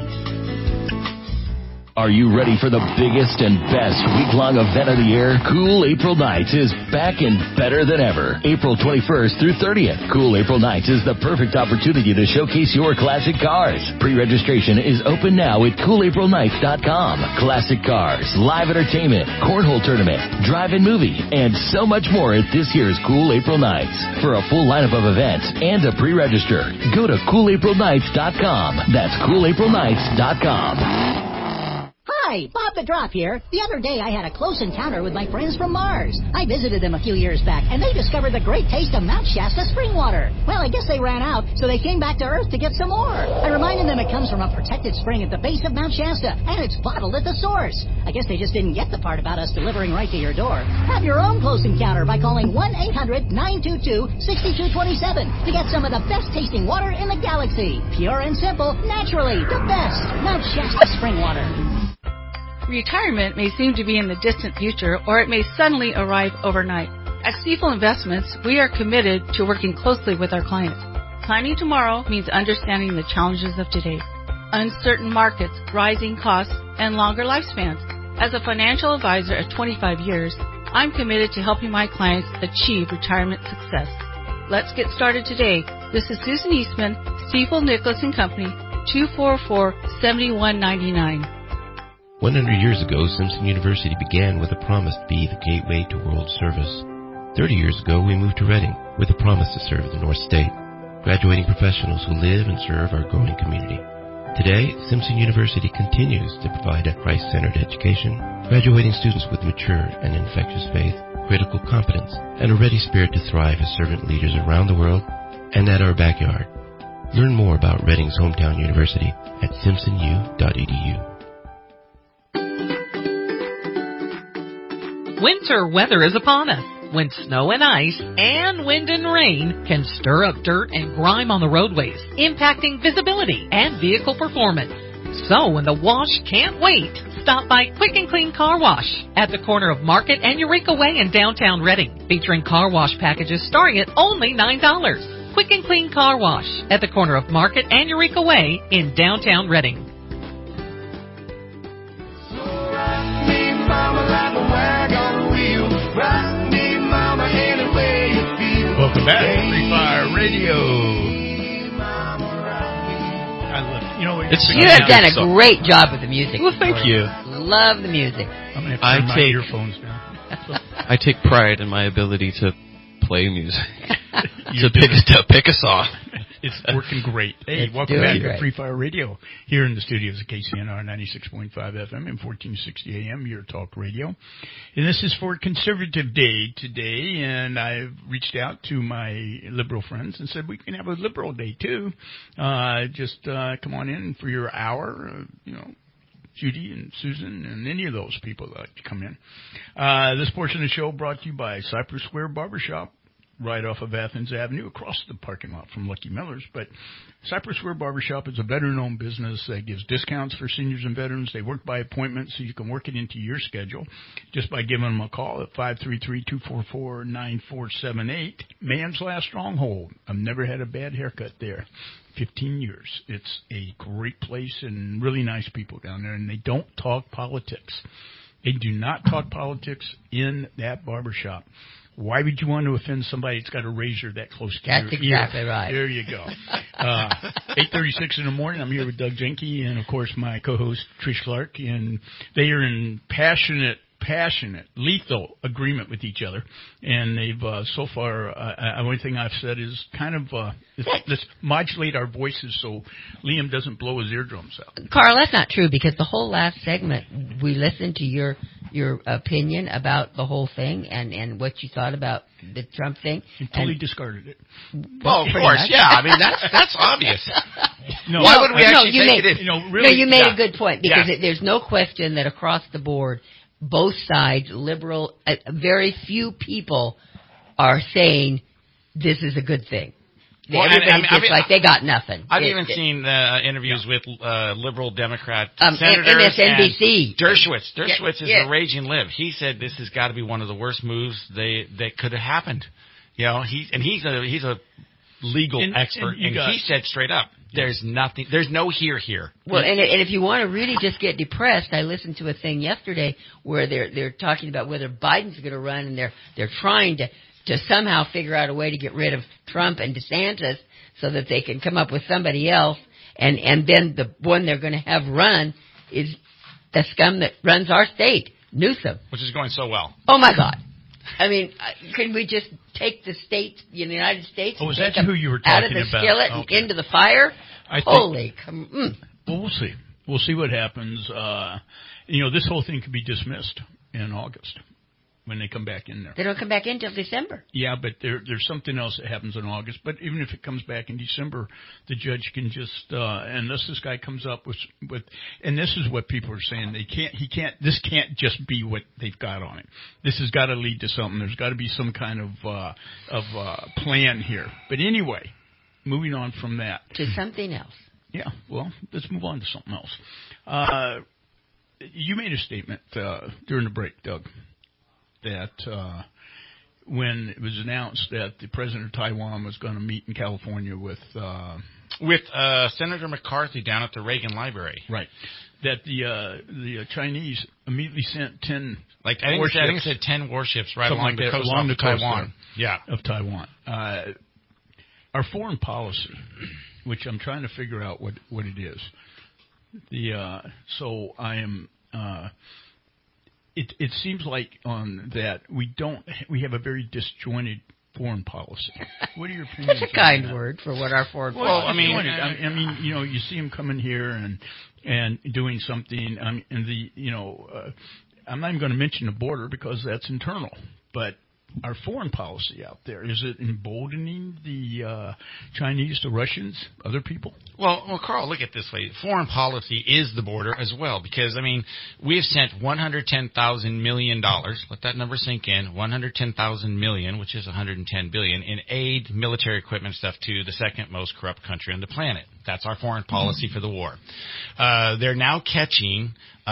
Are you ready for the biggest and best week-long event of the year? Cool April Nights is back and better than ever. April 21st through 30th. Cool April Nights is the perfect opportunity to showcase your classic cars. Pre-registration is open now at CoolAprilNights.com. Classic cars, live entertainment, cornhole tournament, drive-in movie, and so much more at this year's Cool April Nights. For a full lineup of events and to pre-register, go to CoolAprilNights.com. That's CoolAprilNights.com. Hi, Bob the Drop here. The other day I had a close encounter with my friends from Mars. I visited them a few years back, and they discovered the great taste of Mount Shasta spring water. Well, I guess they ran out, so they came back to Earth to get some more. I reminded them it comes from a protected spring at the base of Mount Shasta, and it's bottled at the source. I guess they just didn't get the part about us delivering right to your door. Have your own close encounter by calling 1-800-922-6227 to get some of the best tasting water in the galaxy. Pure and simple, naturally, the best. Mount Shasta spring water. Retirement may seem to be in the distant future, or it may suddenly arrive overnight. At Stifel Investments, we are committed to working closely with our clients. Planning tomorrow means understanding the challenges of today. Uncertain markets, rising costs, and longer lifespans. As a financial advisor of 25 years, I'm committed to helping my clients achieve retirement success. Let's get started today. This is Susan Eastman, Stifel Nicholas & Company, 244-7199. 100 years ago, Simpson University began with a promise to be the gateway to world service. 30 years ago, we moved to Reading with a promise to serve the North State, graduating professionals who live and serve our growing community. Today, Simpson University continues to provide a Christ-centered education, graduating students with mature and infectious faith, critical competence, and a ready spirit to thrive as servant leaders around the world and at our backyard. Learn more about Reading's hometown university at simpsonu.edu. Winter weather is upon us, when snow and ice and wind and rain can stir up dirt and grime on the roadways, impacting visibility and vehicle performance. So when the wash can't wait, stop by Quick and Clean Car Wash at the corner of Market and Eureka Way in downtown Reading, featuring car wash packages starting at only $9. Quick and Clean Car Wash at the corner of Market and Eureka Way in downtown Reading. Welcome back to Free Fire Radio. I love it. You have done a great job with the music. Well, thank you. Love the music. I'm going to have to turn my earphones down. I take pride in my ability to play music. To pick a song. It's working great. Hey, welcome back to Free Fire Radio here in the studios of KCNR 96.5 FM and 1460 AM, your talk radio. And this is for Conservative Day today, and I've reached out to my liberal friends and said we can have a liberal day too. Just come on in for your hour, Judy and Susan and any of those people that like to come in. This portion of the show brought to you by Cypress Square Barbershop, right off of Athens Avenue, across the parking lot from Lucky Miller's. But Cypress Square Barbershop is a veteran-owned business that gives discounts for seniors and veterans. They work by appointment, so you can work it into your schedule just by giving them a call at 533-244-9478. Man's Last Stronghold. I've never had a bad haircut there. 15 years. It's a great place and really nice people down there, and they don't talk politics. They do not talk politics in that barbershop. Why would you want to offend somebody that's got a razor that close to That's your ear? exactly right. There you go. 8:36 in the morning. I'm here with Doug Jenke and, of course, my co-host Trish Clark, and they are in passionate, lethal agreement with each other. And they've so far, the only thing I've said is kind of let's modulate our voices so Liam doesn't blow his eardrums out. Carl, that's not true, because the whole last segment we listened to your opinion about the whole thing and what you thought about the Trump thing. You totally discarded it. Well, of course, yeah. I mean, that's obvious. No, why would we actually take it in? You made a good point, because there's no question that across the board, both sides, liberal, very few people are saying this is a good thing. Everybody like they got nothing. I've even seen interviews with liberal Democrat senators MSNBC. And Dershowitz. Dershowitz is a raging lib. He said this has got to be one of the worst moves that could have happened. He's a legal expert, and he said straight up, there's nothing. There's no here. Well, and if you want to really just get depressed, I listened to a thing yesterday where they're talking about whether Biden's going to run, and they're trying to somehow figure out a way to get rid of Trump and DeSantis so that they can come up with somebody else, and then the one they're going to have run is the scum that runs our state, Newsom, which is going so well. Oh my God. I mean, can we just take the states, the United States, is that who you were out of talking the about? skillet and into the fire? Well, we'll see. We'll see what happens. This whole thing could be dismissed in August when they come back in there. They don't come back in until December. Yeah, but there's something else that happens in August. But even if it comes back in December, the judge can just, unless this guy comes up with, and this is what people are saying, this can't just be what they've got on it. This has got to lead to something. There's got to be some kind of plan here. But anyway, moving on from that. To something else. Yeah, well, let's move on to something else. You made a statement during the break, Doug, that when it was announced that the president of Taiwan was going to meet in California with Senator McCarthy down at the Reagan Library, right? That the Chinese immediately sent 10 I think it said 10 warships right along the coast of Taiwan. Of Taiwan. Our foreign policy, which I'm trying to figure out what it is. So I am. it seems like that we have a very disjointed foreign policy. What are your opinions? That's a kind word for what our foreign policy. Well, I mean, you see them coming here and doing something. I'm not even going to mention the border because that's internal, but our foreign policy out there, is it emboldening the Chinese, the Russians, other people? Well, Carl, look at it this way. Foreign policy is the border as well because, I mean, we have sent $110,000 million. Let that number sink in. $110,000 million, which is $110 billion, in aid, military equipment stuff to the second most corrupt country on the planet. That's our foreign policy for the war. They're now catching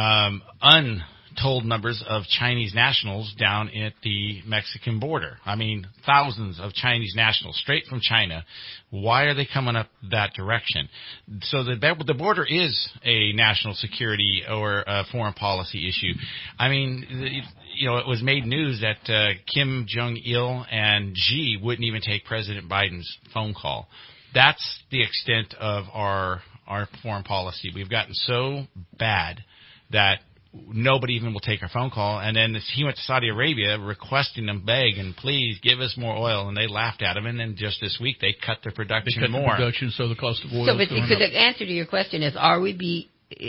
untold numbers of Chinese nationals down at the Mexican border. I mean, thousands of Chinese nationals straight from China. Why are they coming up that direction? So the border is a national security or a foreign policy issue. I mean, it was made news that Kim Jong-il and Xi wouldn't even take President Biden's phone call. That's the extent of our foreign policy. We've gotten so bad that nobody even will take our phone call. And then he went to Saudi Arabia requesting them, begging, please give us more oil. And they laughed at him. And then just this week, they cut their production more. They cut the production, so the cost of oil is going up. So the answer to your question is, are we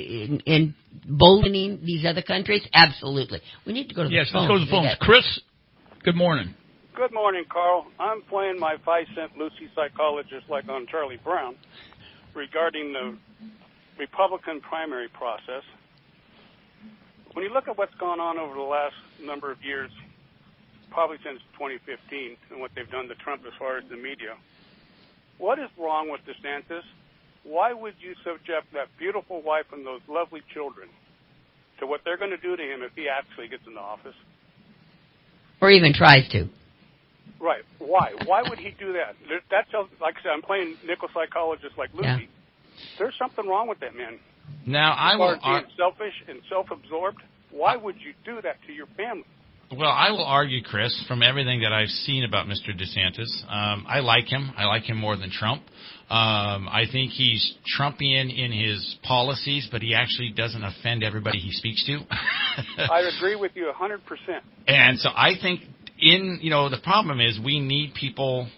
emboldening these other countries? Absolutely. We need to go to the phones. Yes, let's go to the phones. Chris, good morning. Good morning, Carl. I'm playing my 5-cent Lucy psychologist like on Charlie Brown regarding the Republican primary process. When you look at what's gone on over the last number of years, probably since 2015, and what they've done to Trump as far as the media, what is wrong with DeSantis? Why would you subject that beautiful wife and those lovely children to what they're going to do to him if he actually gets into office? Or even tries to. Right. Why? Why would he do that? That's, like I said, I'm playing nickel psychologist like Lucy. Yeah. There's something wrong with that man. Now, I will being selfish and self-absorbed. Why would you do that to your family? Well, I will argue, Chris, from everything that I've seen about Mr. DeSantis, I like him. I like him more than Trump. I think he's Trumpian in his policies, but he actually doesn't offend everybody he speaks to. I agree with you 100%. And so I think the problem is we need people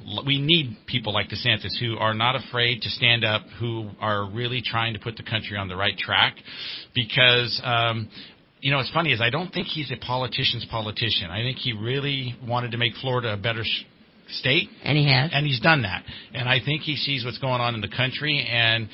like DeSantis who are not afraid to stand up, who are really trying to put the country on the right track because, what's funny is I don't think he's a politician's politician. I think he really wanted to make Florida a better state. And he has. And he's done that. And I think he sees what's going on in the country and,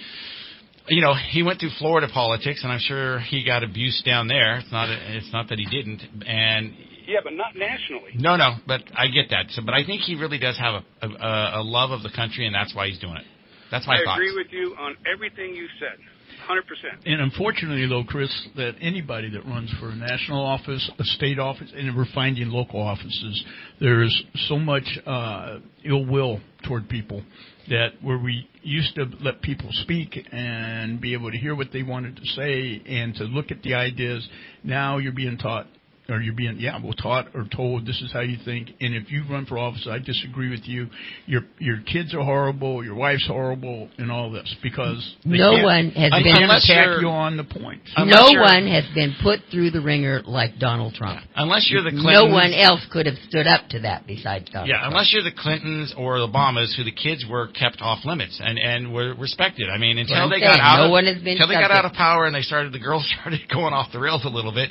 he went through Florida politics and I'm sure he got abused down there. It's not that he didn't. And yeah, but not nationally. No, but I get that. So, but I think he really does have a love of the country, and that's why he's doing it. That's my thoughts. I agree with you on everything you said, 100%. And unfortunately, though, Chris, that anybody that runs for a national office, a state office, and we're finding local offices, there's so much ill will toward people that where we used to let people speak and be able to hear what they wanted to say and to look at the ideas, now you're being taught. Or you're being, taught or told this is how you think. And if you run for office, I disagree with you. Your kids are horrible, your wife's horrible, and all this because no one has been attack you on the point. No one has been put through the ringer like Donald Trump. Unless you're the Clintons. No one else could have stood up to that besides Donald Trump. Unless you're the Clintons or the Obamas, who the kids were kept off limits and were respected. I mean, until they got out of power and the girls started going off the rails a little bit.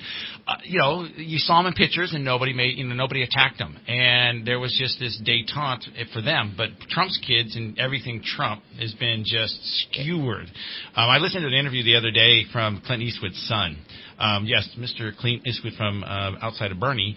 You saw them in pictures, and nobody attacked them, and there was just this détente for them. But Trump's kids and everything Trump has been just skewered. I listened to an interview the other day from Clint Eastwood's son. Yes, Mr. Clint Eastwood from outside of Bernie.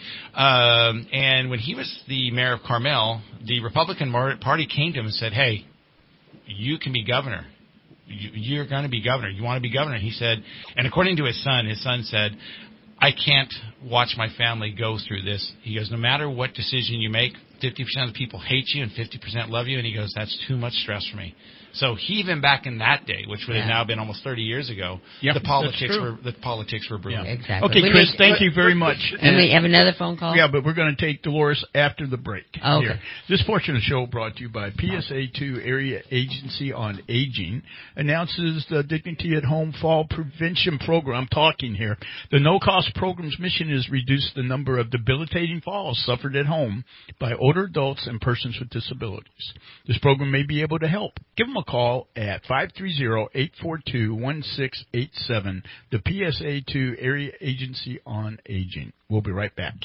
And when he was the mayor of Carmel, the Republican Party came to him and said, "Hey, you can be governor. You're going to be governor. You want to be governor?" And he said, and according to his son said, "I can't watch my family go through this." He goes, "No matter what decision you make, 50% of the people hate you and 50% love you. And he goes, that's too much stress for me. So even back in that day, which would have now been almost 30 years ago, the politics were brutal. Yeah, exactly. Okay, Chris, thank you very much. And we have another phone call? Yeah, but we're going to take Dolores after the break. Oh, okay. Here. This portion of the show brought to you by PSA2 Area Agency on Aging announces the Dignity at Home Fall Prevention Program. Talking here. The no-cost program's mission is reduce the number of debilitating falls suffered at home by older adults and persons with disabilities. This program may be able to help. Give them a call at 530-842-1687, the PSA2 Area Agency on Aging. We'll be right back.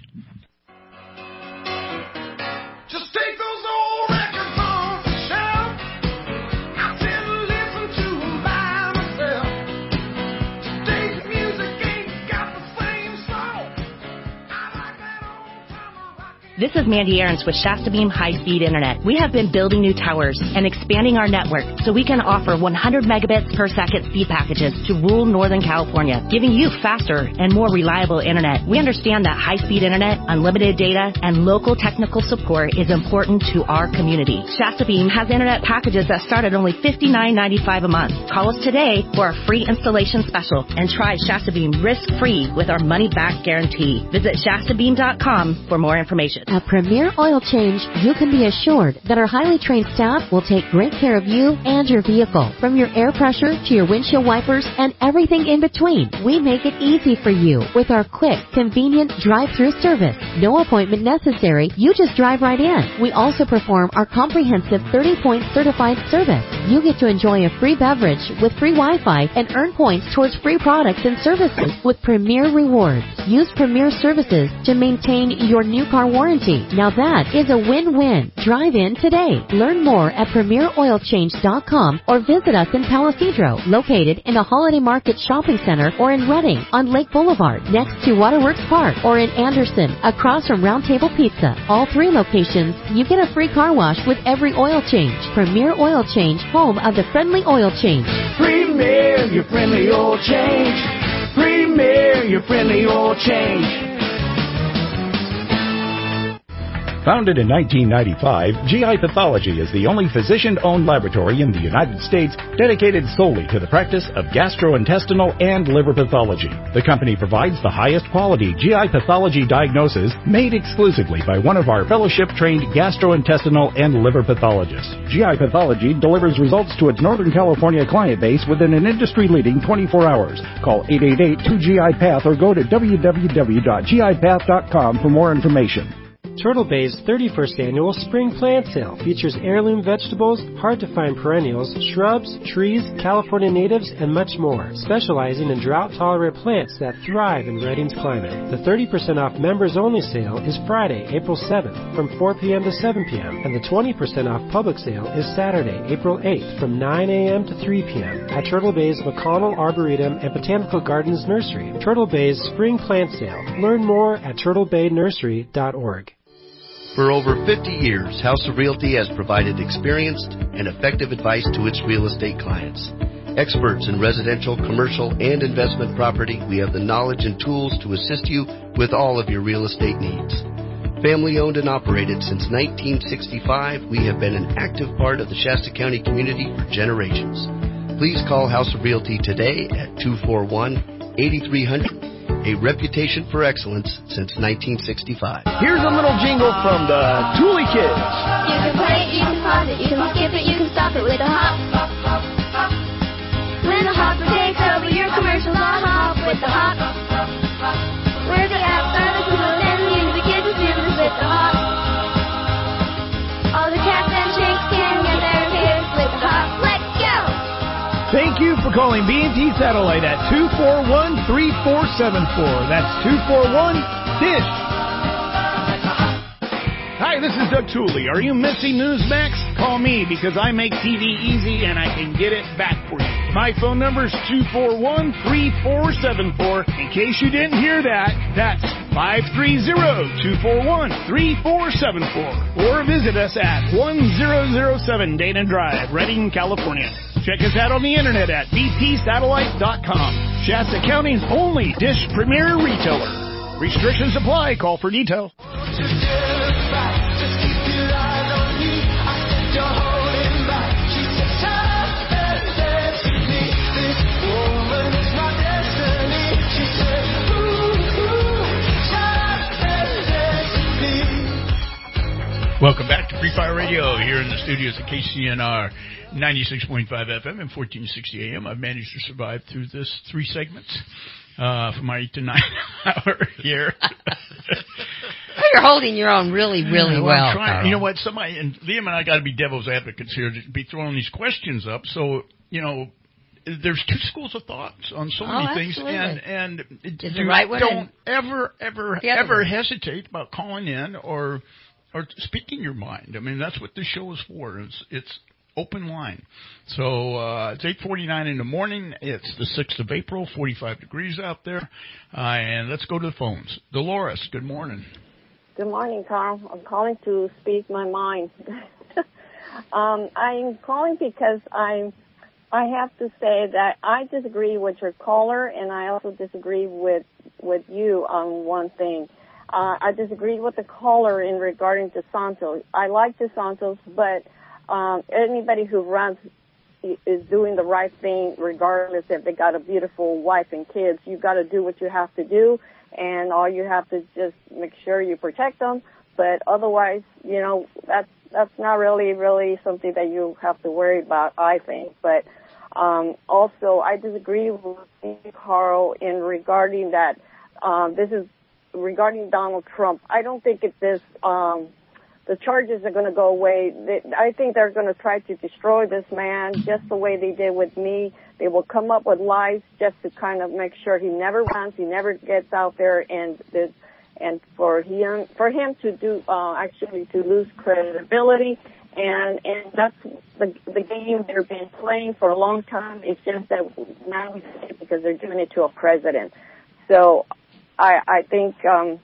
Just take those old records off the shelf. I tend to listen to them by myself. Today's music ain't got the same soul. I like that old time rock. This is Mandy Aarons with Shasta Beam High-Speed Internet. We have been building new towers and expanding our network so we can offer 100 megabits per second speed packages to rural Northern California, giving you faster and more reliable internet. We understand that high-speed internet, unlimited data, and local technical support is important to our community. Shasta Beam has internet packages that start at only $59.95 a month. Call us today for a free installation special and try Shasta Beam risk-free with our money-back guarantee. Visit ShastaBeam.com for more information. At Premier Oil Change, you can be assured that our highly trained staff will take great care of you and your vehicle. From your air pressure to your windshield wipers and everything in between, we make it easy for you with our quick, convenient drive-through service. No appointment necessary. You just drive right in. We also perform our comprehensive 30-point certified service. You get to enjoy a free beverage with free Wi-Fi and earn points towards free products and services with Premier Rewards. Use Premier Services to maintain your new car warranty. Now that is a win-win. Drive in today. Learn more at PremierOilChange.com or visit us in Palo Cedro, located in a Holiday Market shopping center, or in Redding on Lake Boulevard, next to Waterworks Park, or in Anderson, across from Round Table Pizza. All three locations, you get a free car wash with every oil change. Premier Oil Change, home of the friendly oil change. Premier, your friendly oil change. Premier, your friendly oil change. Founded in 1995, GI Pathology is the only physician-owned laboratory in the United States dedicated solely to the practice of gastrointestinal and liver pathology. The company provides the highest quality GI pathology diagnosis made exclusively by one of our fellowship-trained gastrointestinal and liver pathologists. GI Pathology delivers results to its Northern California client base within an industry-leading 24 hours. Call 888-2GI-PATH or go to www.gipath.com for more information. Turtle Bay's 31st annual Spring Plant Sale features heirloom vegetables, hard-to-find perennials, shrubs, trees, California natives, and much more, specializing in drought-tolerant plants that thrive in Redding's climate. The 30% off members-only sale is Friday, April 7th from 4 p.m. to 7 p.m., and the 20% off public sale is Saturday, April 8th from 9 a.m. to 3 p.m. at Turtle Bay's McConnell Arboretum and Botanical Gardens Nursery. Turtle Bay's Spring Plant Sale. Learn more at turtlebaynursery.org. For over 50 years, House of Realty has provided experienced and effective advice to its real estate clients. Experts in residential, commercial, and investment property, we have the knowledge and tools to assist you with all of your real estate needs. Family owned and operated since 1965, we have been an active part of the Shasta County community for generations. Please call House of Realty today at 241-8300. A reputation for excellence since 1965. Here's a little jingle from the Thule Kids. You can play it, you can pause it, you can skip it, you can stop it with a hop. When the hopper takes over your commercials, I'll hop with the hop. Where the apps are the coolest and the music is the smoothest with the hop. All the cats and chicks can get their hits with the hop. Let's go! Thank you for calling B&T Satellite at 241-3474. That's 241-DISH. Hi, this is Doug Tooley. Are you missing Newsmax? Call me because I make TV easy and I can get it back for you. My phone number is 241-3474. In case you didn't hear that, that's 530-241-3474. Or visit us at 1007 Dana Drive, Redding, California. Check us out on the internet at bpsatellite.com. Shasta County's only Dish Premier retailer. Restrictions apply. Call for detail. Just keep Welcome back to Free Fire Radio here in the studios at KCNR 96.5 FM and 1460 AM. I've managed to survive through this 3 segments from my 8 to 9 hour here. Well, you're holding your own really, really well. I'm trying. You know what? Somebody, and Liam and I got to be devil's advocates here to be throwing these questions up. So, you know, there's 2 schools of thoughts on so many things, and don't ever hesitate about calling in or speaking your mind. I mean, that's what this show is for. It's open line. So it's 8:49 in the morning. It's the 6th of April, 45 degrees out there. And let's go to the phones. Dolores, good morning. Good morning, Carl. I'm calling to speak my mind. I'm calling because I have to say that I disagree with your caller, and I also disagree with you on one thing. I disagree with the caller in regarding DeSantis. I like DeSantis, but anybody who runs is doing the right thing regardless if they got a beautiful wife and kids. You got to do what you have to do, and all you have to just make sure you protect them. But otherwise, you know, that's not really something that you have to worry about, I think. But also, I disagree with you, Carl, in regarding that this is regarding Donald Trump. I don't think the charges are going to go away. I think they're going to try to destroy this man just the way they did with me. They will come up with lies just to kind of make sure he never runs, he never gets out there, and for him to do actually to lose credibility. And that's the game they've been playing for a long time. It's just that now we see it because they're doing it to a president. So I think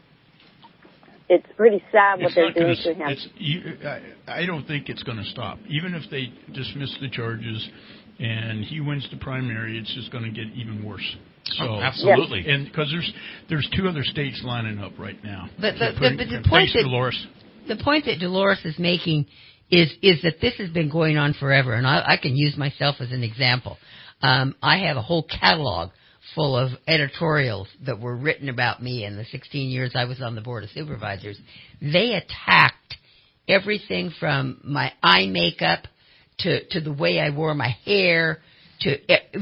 it's pretty sad what they're doing to him. I don't think it's going to stop. Even if they dismiss the charges and he wins the primary, it's just going to get even worse. So absolutely, and because there's 2 other states lining up right now. But the point that Dolores is making is that this has been going on forever, and I can use myself as an example. I have a whole catalog full of editorials that were written about me in the 16 years I was on the Board of Supervisors. They attacked everything from my eye makeup to the way I wore my hair to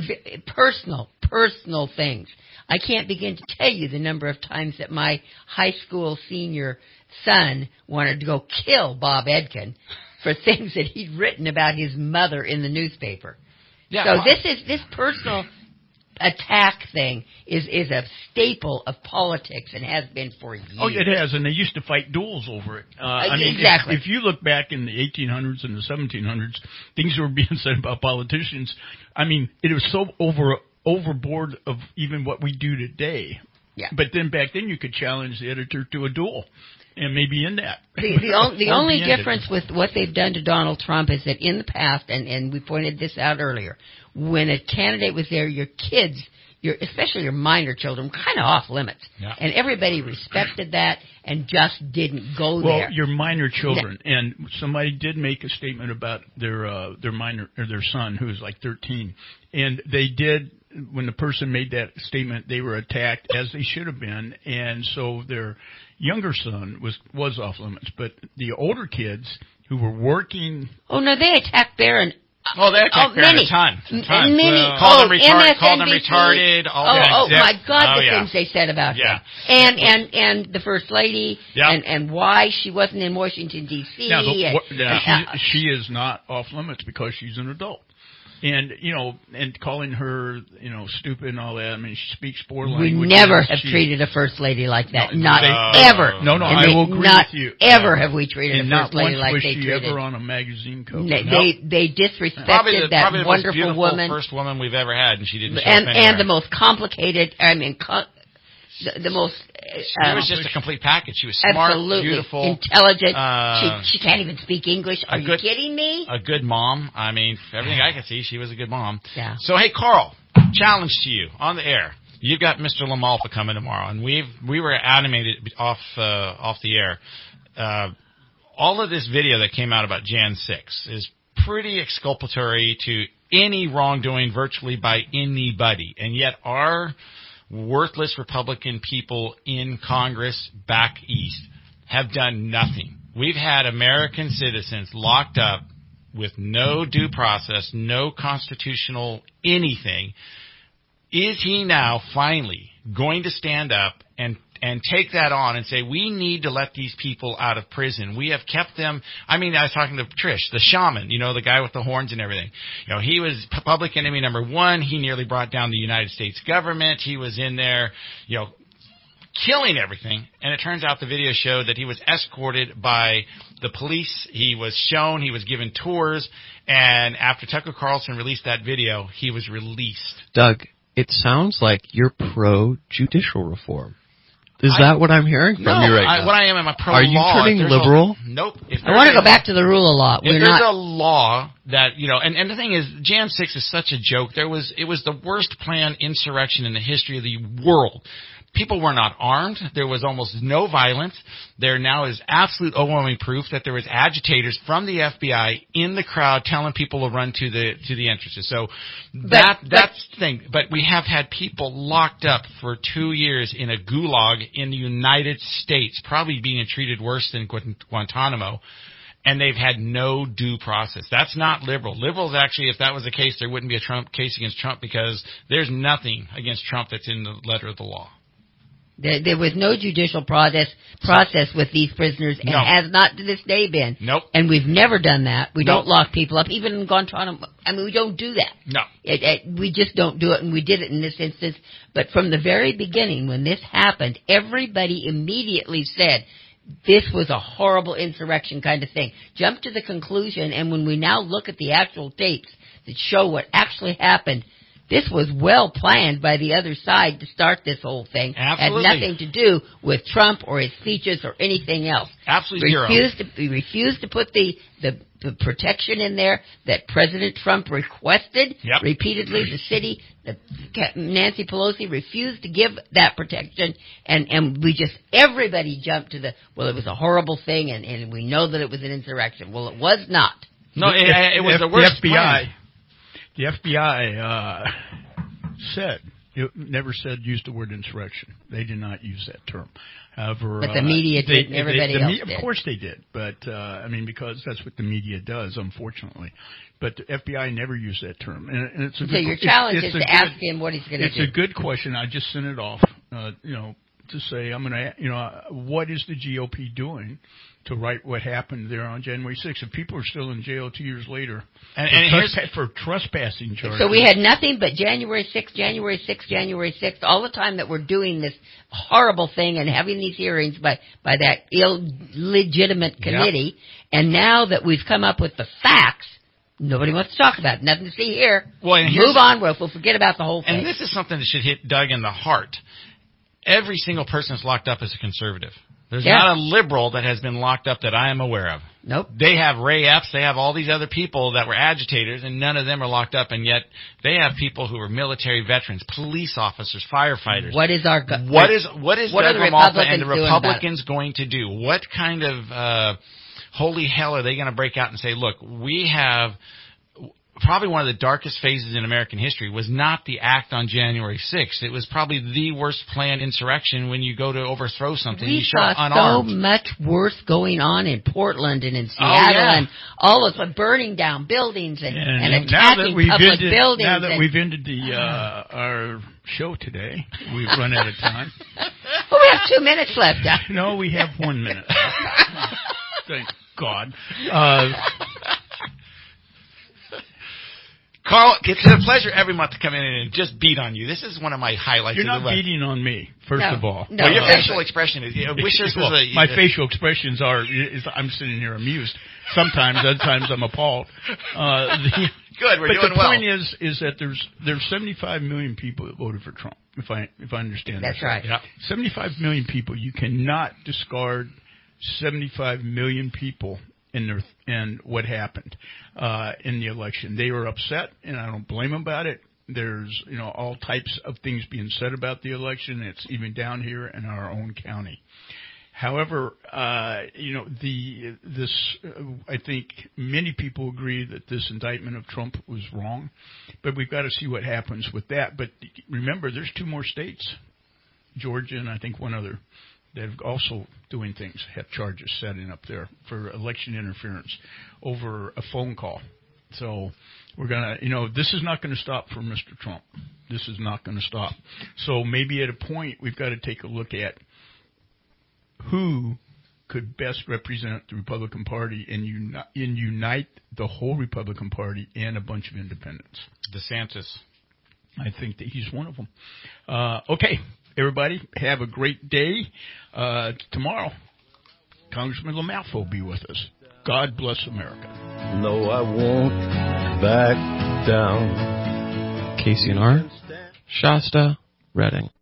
personal things. I can't begin to tell you the number of times that my high school senior son wanted to go kill Bob Edkin for things that he'd written about his mother in the newspaper. Yeah, so this personal attack thing is a staple of politics and has been for years. Oh, it has, and they used to fight duels over it. I mean, exactly. If you look back in the 1800s and the 1700s, things were being said about politicians. I mean, it was so overboard of even what we do today. Yeah. But then back then you could challenge the editor to a duel. And maybe in that. The only difference with what they've done to Donald Trump is that in the past, and we pointed this out earlier, when a candidate was there, your kids, especially your minor children, were kind of off limits. Yeah. And everybody respected that and just didn't go there. Well, your minor children. Yeah. And somebody did make a statement about their minor, or their son, who was like 13. And they did, when the person made that statement, they were attacked, as they should have been. And so their younger son was off limits, but the older kids who were working. Oh no, they attacked Barron. Oh, they attacked Barron a ton. Many. Called them retarded. My God, the things they said about him. And the First Lady, and why she wasn't in Washington D.C. She is not off limits because she's an adult. And, and calling her, stupid and all that. I mean, she speaks 4 languages. We never have treated a first lady like that. Ever. No, I will agree with you. Ever have we treated a first lady like they treated. And not once was she ever on a magazine cover. They disrespected that wonderful woman. First woman we've ever had, and she didn't show up anywhere. And the most complicated, the most... she was just a complete package. She was smart, beautiful, intelligent. She can't even speak English. Are you kidding me? A good mom. I mean, everything I could see, she was a good mom. Yeah. So, hey, Carl, challenge to you on the air. You've got Mr. LaMalfa coming tomorrow, and we were animated off the air. All of this video that came out about Jan 6 is pretty exculpatory to any wrongdoing virtually by anybody, and yet our worthless Republican people in Congress back east have done nothing. We've had American citizens locked up with no due process, no constitutional anything. Is he now finally going to stand up and take that on and say, we need to let these people out of prison? We have kept them. I mean, I was talking to Trish, the shaman, the guy with the horns and everything. He was public enemy number one. He nearly brought down the United States government. He was in there, killing everything. And it turns out the video showed that he was escorted by the police. He was given tours. And after Tucker Carlson released that video, he was released. Doug, it sounds like you're pro-judicial reform. Is that what I'm hearing from you right now? What I am a pro-law. Are you turning liberal? Nope. I want to go back to the rule of law. If there's a law that, and the thing is, Jan 6 is such a joke. It was the worst planned insurrection in the history of the world. People were not armed. There was almost no violence. There now is absolute overwhelming proof that there was agitators from the FBI in the crowd telling people to run to the entrances. So that's the thing. But we have had people locked up for 2 years in a gulag in the United States, probably being treated worse than Guantanamo. And they've had no due process. That's not liberal. Liberals, actually, if that was the case, there wouldn't be a Trump case against Trump, because there's nothing against Trump that's in the letter of the law. There was no judicial process with these prisoners, and has not to this day been. Nope. And we've never done that. We don't lock people up, even in Guantanamo. I mean, we don't do that. No. We just don't do it, and we did it in this instance. But from the very beginning, when this happened, everybody immediately said, this was a horrible insurrection kind of thing. Jumped to the conclusion, and when we now look at the actual tapes that show what actually happened, this was well planned by the other side to start this whole thing. Absolutely. Had nothing to do with Trump or his speeches or anything else. Absolutely We refused to put the protection in there that President Trump requested repeatedly. The city, Nancy Pelosi refused to give that protection, and everybody jumped to it was a horrible thing, and we know that it was an insurrection. Well, it was not. No, it was the worst plan. The FBI never used the word insurrection. They did not use that term. However, but the media did, and everybody else did. Of course they did, but because that's what the media does, unfortunately. But the FBI never used that term. And it's a your challenge is to ask him what he's going to do. It's a good question. I just sent it off, to say I'm going to, what is the GOP doing to right what happened there on January 6th? If people are still in jail 2 years later for trespassing charges. So we had nothing but January 6th, all the time that we're doing this horrible thing and having these hearings by that illegitimate committee. And now that we've come up with the facts, nobody wants to talk about it. Nothing to see here. Well, move on, we'll forget about the whole thing. And this is something that should hit Doug in the heart. Every single person that's locked up is a conservative. There's not a liberal that has been locked up that I am aware of. Nope. They have Ray Epps. They have all these other people that were agitators, and none of them are locked up. And yet they have people who are military veterans, police officers, firefighters. What is Doug Ramalfa and the Republicans going to do? What kind of holy hell are they going to break out and say, look, we have probably one of the darkest phases in American history was not the act on January 6th. It was probably the worst planned insurrection when you go to overthrow something. We you saw so much worse going on in Portland and in Seattle and all of burning down buildings and attacking public buildings. Now that we've ended our show today, we've run out of time. Well, we have 2 minutes left. No, we have 1 minute left. Thank God. Carl, it's a pleasure every month to come in and just beat on you. This is one of my highlights. You're not beating on me, first of all. No, your facial expression is. My facial expressions are. I'm sitting here amused. Sometimes, other times I'm appalled. Good, we're doing well. But the point is that there's 75 million people that voted for Trump. If I understand that's right. Yeah. 75 million people. You cannot discard 75 million people and what happened in the election. They were upset, and I don't blame them about it. There's all types of things being said about the election. It's even down here in our own county. However, I think many people agree that this indictment of Trump was wrong, but we've got to see what happens with that. But remember, there's 2 more states, Georgia and I think one other, They're also doing things, have charges setting up there for election interference over a phone call. So we're going to, this is not going to stop for Mr. Trump. This is not going to stop. So maybe at a point we've got to take a look at who could best represent the Republican Party and unite the whole Republican Party and a bunch of independents. DeSantis. I think that he's one of them. Okay, everybody, have a great day. Tomorrow, Congressman LaMalfa will be with us. God bless America. No, I won't back down. KCNR, Shasta, Reading.